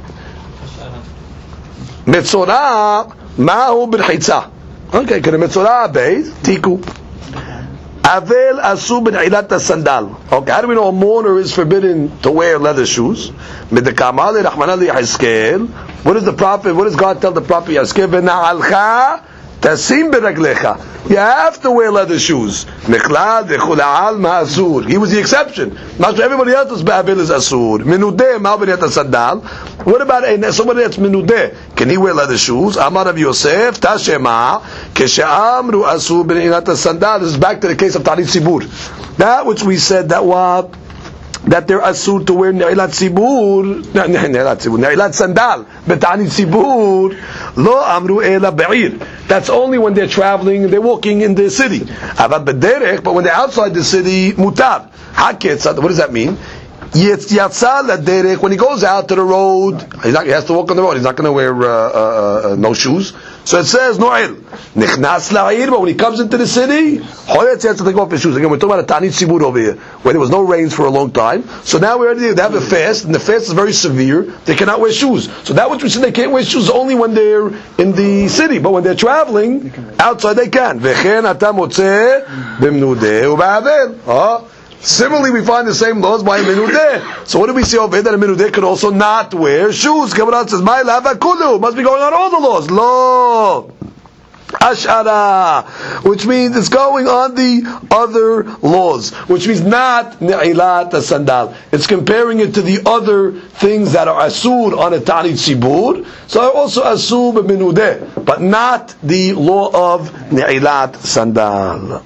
B: Metzorah ma'hu b'rechitza. Okay, can a Metzorah bathe? Tiku. Avel asu b'ne'ilat sandal. Okay, how do we know a mourner is forbidden to wear leather shoes? Midakamal Rahman Yehezkel. What does the prophet? What does God tell the prophet Yehezkel? V'na'alcha tasim b'raglecha. You have to wear leather shoes. Mechlad v'chula'al ma'asur. He was the exception. Not everybody else is ba'avel is asur. Minudeh ma'u b'ne'ilat sandal. What about a, somebody that's minudeh? Can he wear leather shoes? Amar Rav Yosef Tashema Keshe'amru asur b'ne'ilat sandal. This is back to the case of Ta'anit Sibur. That which we said that what that they're asur to wear ne'ilat sibur, ne'ilat sibur, ne'ilat sandal, but Ta'anit Sibur lo amru ela ba'ir. That's only when they're traveling, they're walking in the city. Avad b'derech, but when they're outside the city, mutar. Haketzad. What does that mean? When he goes out to the road, he's not, he has to walk on the road. He's not going to wear uh, uh, uh, no shoes. So it says no'il. Nichnas la'ir, but when he comes into the city, hoyetz, he has to take off his shoes. Again, we're talking about a Ta'anit Sibur over here, where there was no rains for a long time. So now we already they have a fast, and the fast is very severe. They cannot wear shoes. So that which we said they can't wear shoes only when they're in the city, but when they're traveling outside they can. V'chen atam motzeh b'mnudeh u'ba'avel. Similarly, we find the same laws by a Menudeh. So what do we see over here? That a Menudeh could also not wear shoes. Gemara says, "My lava kulu must be going on all the laws." Lo ashara, which means it's going on the other laws, which means not ne'ilat sandal. It's comparing it to the other things that are asur on a Ta'anit Sibur. So also asur b'Menudeh, but not the law of ne'ilat sandal.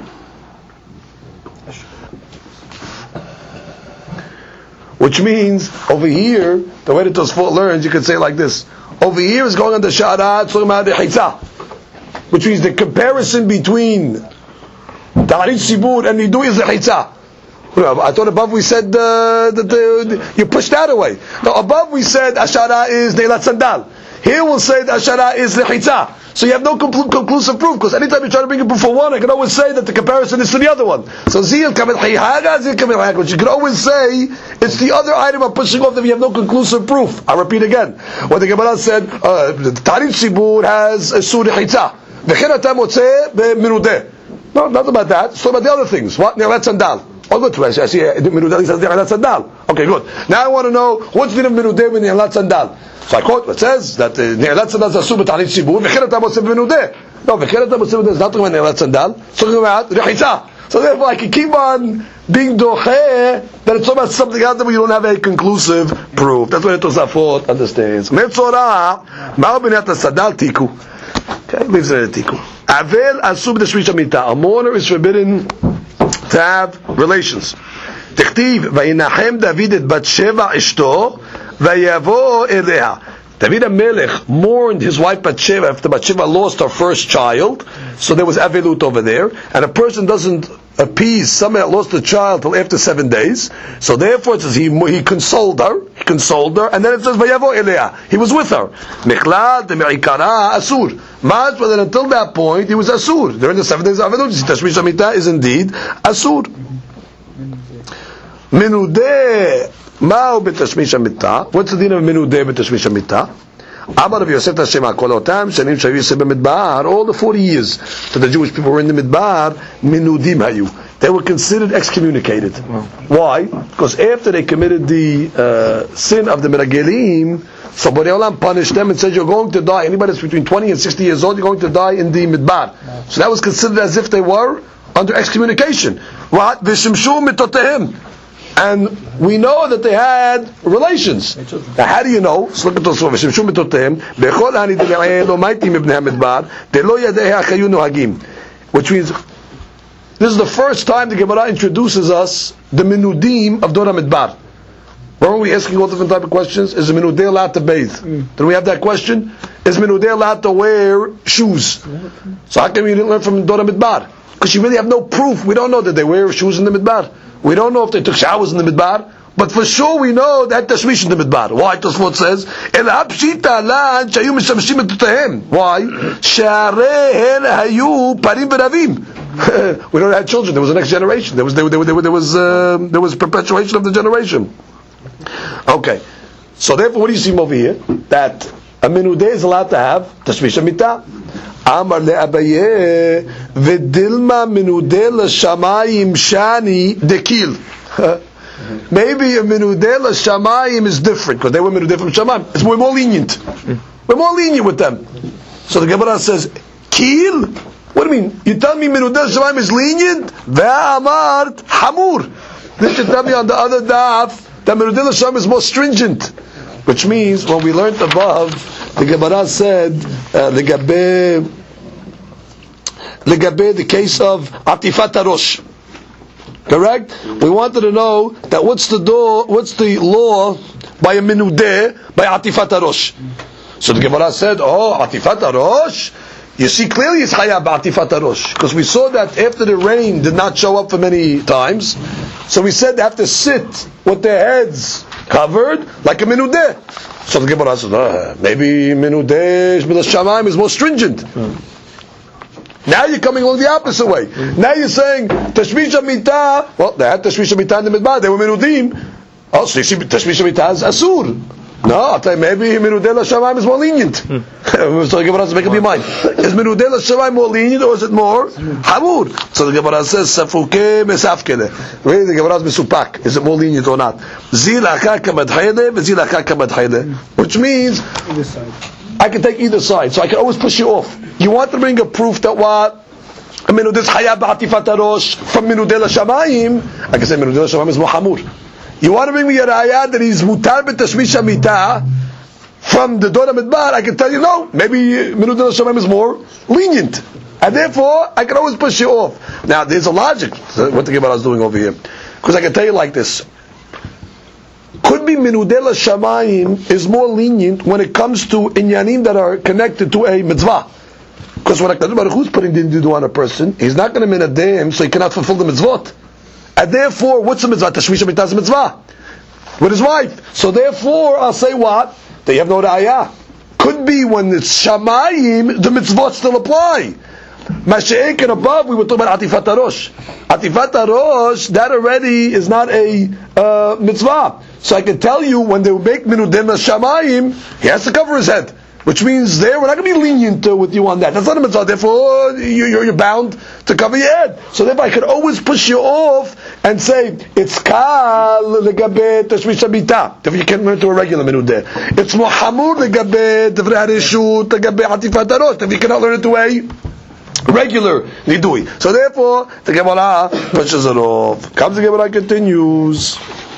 B: Which means, over here, the way that Tosfot learns, you could say like this. Over here is going on the Sha'ara, it's talking about the Rechitza. Which means the comparison between Ta'anit Sibur and Nidui is the Rechitza. I thought above we said uh, that the, you pushed that away. Now above we said Ashara is Neilat Sandal. Here we'll say that Ashara is Rechitza. So you have no compl- conclusive proof, because anytime you try to bring a proof for one, I can always say that the comparison is to the other one. So Zil Kamil Hayhaga, Zil Kamil Hayhaga, which you can always say it's the other item I'm pushing off that we have no conclusive proof. I repeat again. What the Gemara said, uh, the Ta'anit Sibur has a Sur Rechitza. V'chen atam motzeh b'Menudeh. No, not about that. It's about the other things. What? Ne'ilat sandal. Oh, good. I see. I see. Menudeh says Ni'alat Sandal. Okay, good. Now I want to know what's the name of Menudeh with Ni'alat Sandal. So I quote. It says that Ni'alat Sandal is asur b'ta'anit tzibur. V'chirat ha'moseh Menudeh. No, V'chirat ha'moseh Menudeh is not talking about Ni'alat Sandal. It's talking about Rechitza. So therefore, I can keep on being docheh that it's about something else that you don't have a conclusive proof. That's what Tosafot understands. Metzorah ma'al b'ni'alat Sandal tiku. Okay, leaves it at tiku. Avel asur b'tashmish hamita. A mourner is forbidden to have relations. Tichtiv vayinachem David et bat sheva ishto vayavo eleha. David HaMelech mourned his wife Bathsheba after Bathsheba lost her first child, so there was avelut over there, and a person doesn't appease somebody that lost a child till after seven days, so therefore it says he, he consoled her, he consoled her, and then it says vayavo eleha, he was with her. Mechlal de me'ikara asur. Mas, but then until that point he was asur. During the seven days of avelut, Tashmish Hamita is indeed asur. Menudeh ma'u b'tashmish hamita. What's the din of menudeh b'tashmish hamita? Amar Rav Yosef Tashema kolotam shanim shavu yiseh b'midbar. All the forty years that the Jewish people were in the midbar, menudim hayu. They were considered excommunicated. Why? Because after they committed the uh, sin of the meragelim, so Borei Olam punished them and said, "You're going to die. Anybody that's between twenty and sixty years old, you're going to die in the midbar." So that was considered as if they were under excommunication. What? V'shimshu mitotehim. And we know that they had relations. Now, how do you know? So look at this. Which means this is the first time the Gemara introduces us the menudim of Dor HaMidbar. Weren't we asking all different type of questions? Is the menudeh allowed to bathe? Mm. Did we have that question? Is menudeh allowed to wear shoes? So how come you didn't learn from Dor HaMidbar? Because you really have no proof. We don't know that they wear shoes in the midbar. We don't know if they took showers in the midbar. But for sure we know that tashmish in the midbar. Why? Tosfot says, Why? We don't have children. There was a next generation. There was there, there, there, there was uh, there was perpetuation of the generation. Okay. So therefore, what do you see over here? That a menudeh is allowed to have tashmish hamita. Amar le Abaye v'dilma menudeh l'shamayim shani dekil. Maybe a menudeh l'shamayim is different because they were menudeh from shamayim. It's we're more lenient. We're more lenient with them. So the Gemara says, "Kil." What do you mean? You tell me menudeh l'shamayim is lenient? Ve'amart hamur. This should tell me on the other daf that menudeh l'shamayim is more stringent. Which means when we learned above, the Gemara said uh, the Gabe. Legabe, the case of Atifat HaRosh. Correct? We wanted to know that what's the do, what's the law by a menudeh by Atifat HaRosh. So the Gemara said, oh, Atifat HaRosh? You see clearly it's Chayab Atifat HaRosh. Because we saw that after the rain did not show up for many times, so we said they have to sit with their heads covered like a menudeh. So the Gemara said, oh, maybe menudeh Shmil HaShamayim is more stringent. Hmm. Now you're coming along the opposite way. Mm-hmm. Now you're saying Tashmish Hamita. Well, they had Tashmish Hamita in the midbar. They were menudim. Oh, so you see Tashmish Hamita is asur. No, I'll tell you, maybe menudeh l'shamayim is more lenient. Mm. So the Gemara says, make up your mind. Is menudeh l'shamayim more lenient or is it more hamur? So the Gemara says, Safuke mesafkele. Really, the Gemara is mesupak. Is it more lenient or not? Zil haka kamadhayle, v'zil haka kamadhayle. Which means I can take either side, so I can always push you off. You want to bring a proof that what? I mean, this Hayab Atifat HaRosh from Menudeh l'shamayim. I can say Menudeh l'shamayim is more hamur. You want to bring me a raya that he's mutar b'tashmish hamita from the Dor HaMidbar? I can tell you no. Maybe Menudeh l'shamayim is more lenient, and therefore I can always push you off. Now, there's a logic what the Gemara is doing over here, because I can tell you like this. Could be Menudeh l'shamayim is more lenient when it comes to inyanim that are connected to a mitzvah. Because when HaKadosh Baruch Hu is putting din on a person, he's not going to menadeh him, so he cannot fulfill the mitzvot. And therefore, what's the mitzvah? Tashmish Hamita is a mitzvah with his wife. So therefore, I'll say what? That you have no ra'ayah. Could be when it's shamayim, the mitzvot still apply. Masha'ek and above, we were talking about Atifat HaRosh. Atifat HaRosh, that already is not a uh, mitzvah. So I can tell you, when they make menudeh l'shamayim, he has to cover his head. which means there we're not going to be lenient uh, with you on that. That's not a mitzvah. Therefore, you, you're, you're bound to cover your head. So therefore, I could always push you off and say it's kal legabe tashmish habita. Therefore, you can't run into a regular menudeh. It's more hamur legabe devrei hareshut legabe hatifat harosh. Therefore, you cannot learn into a regular nidui. So therefore, the Gemara pushes it off. Comes the Gemara, continues.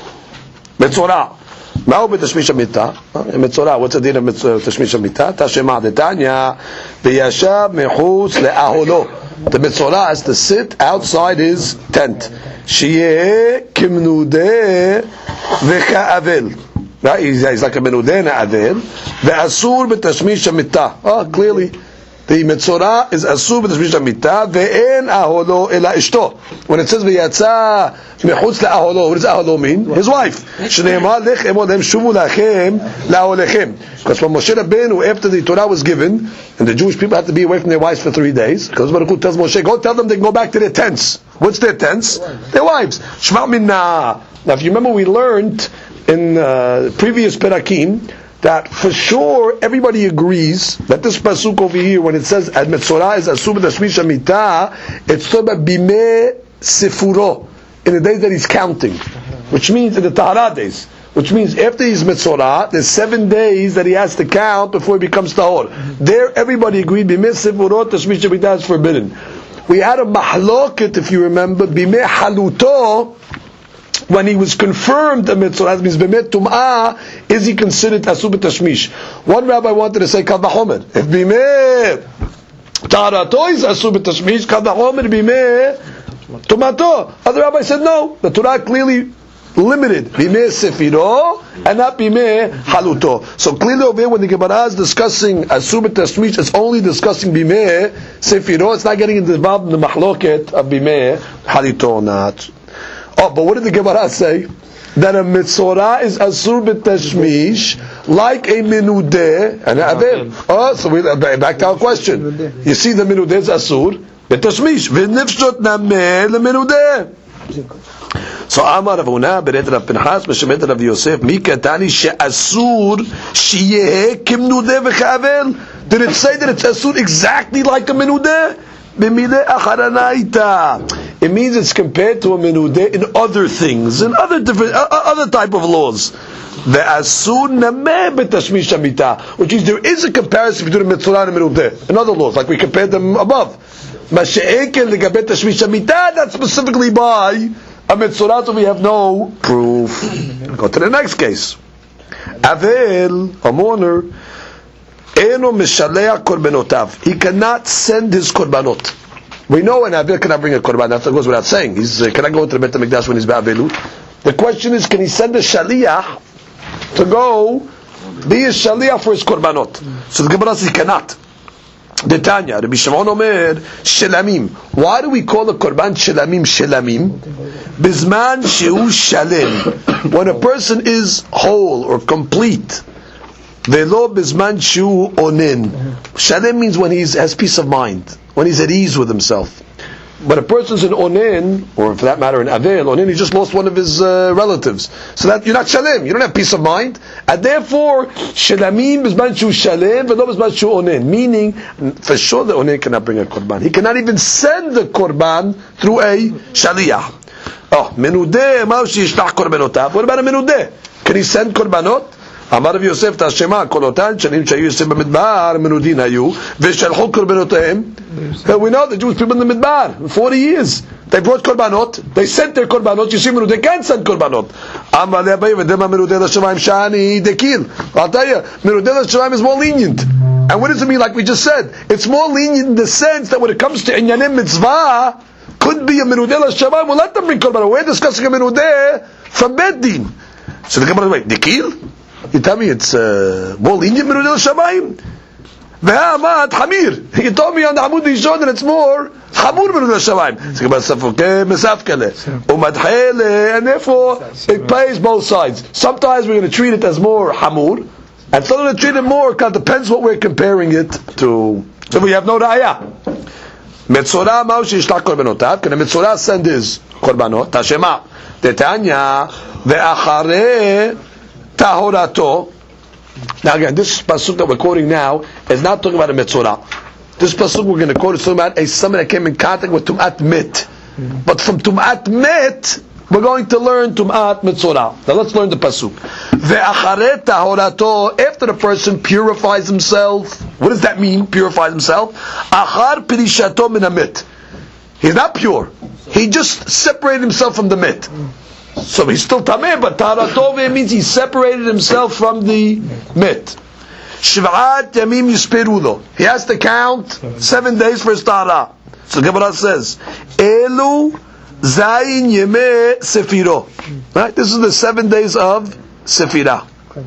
B: Metzorah. Ma'u b'tashmish hamita. Metzorah. What's the deal of tashmish hamita? Tashema detanya v'yashav mechutz le'aholo. The Metzorah has to sit outside his tent. Sheyeh kimnudeh v'ka'avel. Right? He's, he's like a menudeh na'avel. Ve'asur b'tashmish hamita. Oh, clearly. The Metzorah is asur b'tashmish hamita ve'en aholo ela ishto. When it says v'yatza mechutz le'aholo, what does aholo mean? His wife. Shneimar lech emodem shuvu lachem la'olechem. Because when Moshe Rabbeinu, after the Torah was given, and the Jewish people had to be away from their wives for three days, because Baruch Hu tells Moshe, go tell them they can go back to their tents. What's their tents? Their wives. Shma minna. Now, if you remember, we learned in uh, previous Perakim that for sure everybody agrees that this pasuk over here, when it says Ad Metzorah is asur b'tashmish hamita, it's talking about bimei sefuro, in the days that he's counting, which means in the Tahara days, which means after he's Metzorah, there's seven days that he has to count before he becomes tahor. There, everybody agreed bimei sefuro tashmish hamita is forbidden. We had a mahloket, if you remember, bimei haluto. When he was confirmed a mitzvah, that means b'met tum'ah, is he considered asur b'tashmish? One rabbi wanted to say kal v'chomer. If b'met taharato is asur b'tashmish, kal v'chomer b'met tumato. Other rabbi said no. The Torah clearly limited b'met sefiro and not b'met haluto. So clearly over here, when the Gemara is discussing asur b'tashmish, it's only discussing b'met sefiro. It's not getting involved in the mahloket of b'met halito or not. Oh, but what did the Gemara say? That a Metzorah is asur b'tashmish like a menudeh and a avel. Oh, so we back to our question. You see, the menudeh is asur b'tashmish. V'nifshot nameh lemenudeh. So Amar Rav Huna b'ret Rav Pinchas b'shemet Rav Yosef mikatani she'asur sheyeh kimnudeh v'cha'avel. Did it say that it's asur exactly like a menudeh? B'mideh acharanaita. It means it's compared to a menudeh in other things, in other different, uh, other type of laws. The asur nameh b'tashmish hamita, which is there is a comparison between a metzorah and a menudeh in other laws, like we compared them above. Mashe'ekel legabeh tashmish hamita, that's specifically by a metzorah, so we have no proof. Go to the next case. Avel, a mourner, eno mishaleh korbenotav. He cannot send his korbanot. We know an Avel cannot bring a korban. That goes without saying. He uh, cannot go into the Beit HaMikdash when he's Ba'avelu. The question is, can he send a Shaliach to go be a Shaliach for his korbanot? So the Gemara says he cannot. The Tanya, Rabbi Shimon Omer, Shelamim. Why do we call the korban Shelamim Shelamim? Bizman Shehu Shalem. When a person is whole or complete. Velo Bizman Shehu Onen. Shalem means when he has peace of mind, when he's at ease with himself. But a person's an onen, or for that matter an avel, onen, he just lost one of his uh, relatives. So that you're not shalem, you don't have peace of mind. And therefore, shalamim bizman shu shalem, v'lo bizman shu onen. Meaning, for sure the onen cannot bring a korban. He cannot even send the korban through a shaliyah. Oh, menudeh, ma'ushi yishlach korbanotav. What about a menudeh? Can he send korbanot? אמר רבי יוסף תשמע כל אותן שנים שהיו יוסף במדבר מנודין היו ושלחו קורבנותיהם. We know the Jewish people in the midbar for forty years they brought korbanot, they sent their korbanot. You see, they can't send korbanot. אמר לאביי ודמה מנודה לשמיים שאני דקיל. I'll tell you, מנודה לשמיים is more lenient. And what does it mean? Like we just said, it's more lenient in the sense that when it comes to inyanim mitzvah, could be a menudeh l'shamayim. We'll let them bring korbanot. We're discussing a menudeh from Beit Din. So the Gemara wait, dekil? You tell me it's uh, more lenient menudeh l'shamayim? Ve'amad hamir. You told me on the Amud Rishon that it's more hamur menudeh l'shamayim. So the Gemara says, okay, mesafkele, umadhele, and therefore it plays both sides. Sometimes we're going to treat it as more hamur, and some going to treat it more. Because it depends what we're comparing it to. So we have no raya. Metzorah ma'ushi yishlach korbanotav. Can a metzorah send his korbanot? Tashema. Detanya ve'achareh tahorato Now again, this pasuk that we're quoting now is not talking about a metzora. This pasuk we're going to quote is talking about a someone that came in contact with tumat mit. But from tumat mit, we're going to learn tumat metzora. Now let's learn the pasuk. Ve'acharei tahorato, after the person purifies himself. What does that mean? Purifies himself. Achar pirishato min hamit. He's not pure. He just separated himself from the mit. So he's still tameh, but taharatov means he separated himself from the mit. Shiv'at yamim yisperu lo. He has to count seven days for his tahara. So the Gemara says, Elu zayin yemeh sefiro. Right? This is the seven days of sefirah.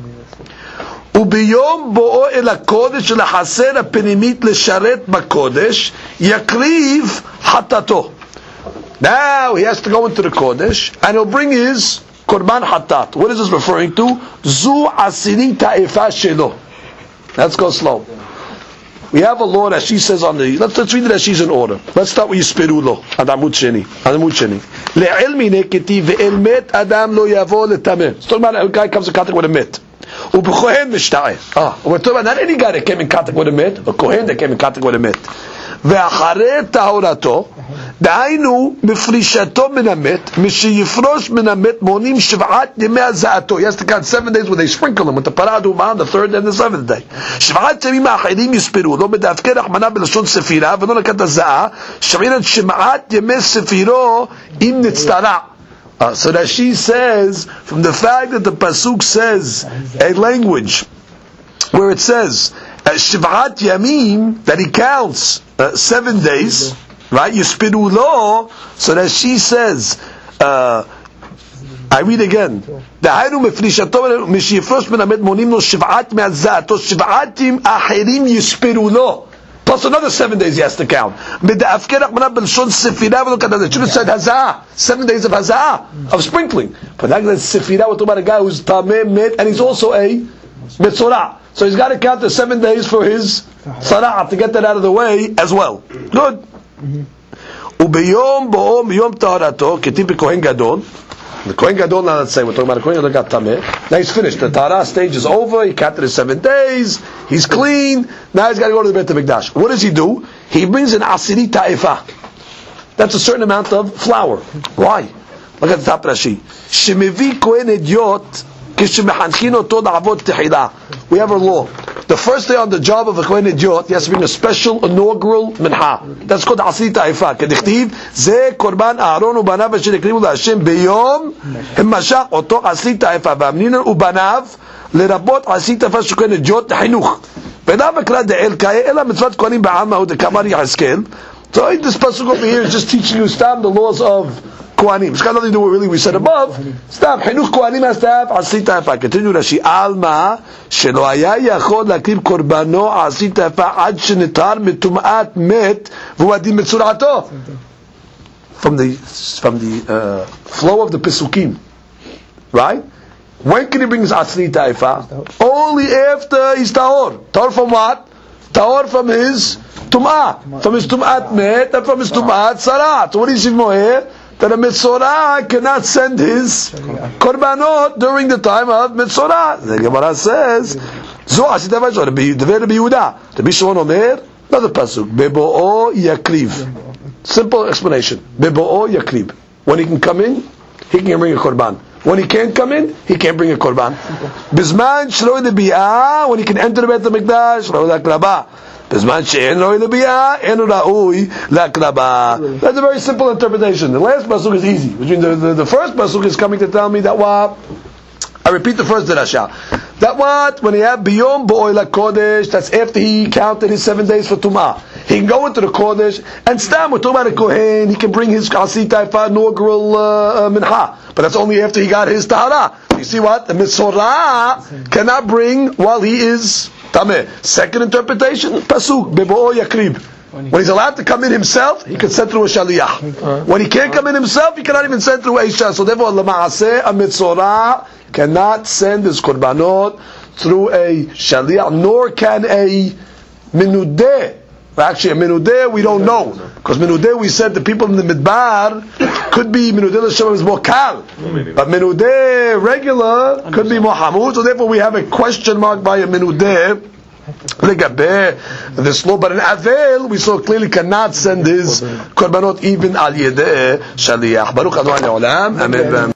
B: ובيום בואו אל הקודש לחסר הפנימית לשרת בקודש יקריב חטאתו. Now he has to go into the Kodesh and he'll bring his korban hatat. What is this referring to? Zu asiri ta'efa shelo. Let's go slow. We have a law that she says on the. Let's, let's read it as she's in order. Let's start with Yisperu lo. Adamut sheni. Adamut sheni. Le'el mineketi ve'el met adam lo yavo letameh. It's talking about a guy comes in contact with a met. U'b'kohen mishta'eh. Ah, we're talking about not any guy that came in contact with a met, a kohen that came in contact with a met. Ve'acharei tahorato. דהיינו מפרישתו מן המת, משיפרוש מן המת מונים שבעת ימי הזעתו. He has to count seven days where they sprinkle him with the parah adumah on the third and the seventh day. שבעת ימים האחרים יספרו לו, מדווקא רחמנא בלשון ספירה, ולא לקט הזעה, שמירת שבעת ימי ספירו אם נצטרע. Uh, so that she says, from the fact that the pasuk says a language where it says Shiv'at Yamim, that he counts uh, seven days, right? Yispiru lo, so that she says, uh, I read again. Da'aynu mefrishato mishifrosh min hamet monim lo shiv'at me'azato shiv'atim achirim yispiru lo. Plus another seven days he has to count. It should have said hazah, seven days of hazah, of sprinkling. But not that sefirah, we're talking about a guy who's tameh, met, and he's also a metzorah. So he's got to count the seven days for his sarah to get that out of the way as well. Good. Ubiyom bo'om yom taharato ketim bekohen gadol. The Kohen Gadol, now let's say, we're talking about a Kohen Gadol got tameh. Now he's finished. The Tahara stage is over. He counted his seven days. He's clean. Now he's got to go to the Beit HaMikdash. What does he do? He brings an asiri ta'efa. That's a certain amount of flour. Why? Look at the top Rashi. Shemevi Kohen Idiot kishmechanchin oto la'avod tehila. We have a law. The first day on the job of a Kohen Idiot, he has to bring a special inaugural minha. That's called asiri ta'efa. Kedichtiv ze korban Aaron ubanav asher ekrivu laHashem beyom hemashach oto asiri ta'efa v'amniner ubanav lerabot asiri ta'efa shel Kohen Idiot lechinuch. Ve'dav ekra de'el ka'e ela mitzvat kohanim ba'am ma'u dekamar Yehezkel. So this pasuk over here is just teaching you stam the laws of Kohanim. It's got nothing to do with really we said above. Stam chinuch Kohanim has to have asiri ta'efa. Continue Rashi. Alma shelo haya yachol lakriv korbano asiri ta'efa ad shenitar metum'at met v'hu adin metzurato. From the from the uh, flow of the Pesukim, right? When can he bring his asiri ta'efa? Only after he's tahor. Tahor from what? Tahor from his tum'ah, from his tum'at met, and from his tum'at sarat. So what is moher? That a metzorah cannot send his korbanot during the time of metzorah. The Gemara says, "Zo asiri ta'efa." The Rebbe Yehuda, the Bishon Omer, another pasuk. Bebo'o yakriv. Simple explanation. Bebo'o yakrib. When he can come in, he can bring a korban. When he can't come in, he can't bring a korban. Bizman shlo lebi'ah. When he can enter the Beit HaMikdash, shlo le'akraba. Bizman she'en lo lebi'ah, en ra'ui le'akraba. That's a very simple interpretation. The last pasuk is easy. Between the, the, the first pasuk is coming to tell me that what? I repeat the first drasha. That what? When he had biyom bo'oil kodesh, that's after he counted his seven days for tumah. He can go into the kodesh and stam. We're talking about a kohen. He can bring his asiri ta'efa inaugural uh, minha, but that's only after he got his tahara. You see what? The metzorah cannot bring while he is tameh. Second interpretation, pasuk bebo'o yakrib. When he's allowed to come in himself, he can send through a shaliyah. When he can't come in himself, he cannot even send through a shah. So therefore, l'ma'aseh a metzorah cannot send his korbanot through a shaliyah, nor can a minudeh Actually, a menudeh we don't know, because menudeh we said the people in the midbar could be menudeh l'shem is more kal, but menudeh regular could be more hamud. So therefore, we have a question mark by a menudeh. The slow, but in Avel we saw clearly cannot send his korbanot even al yedeh shaliach. Baruch Adonai Olam. Amen.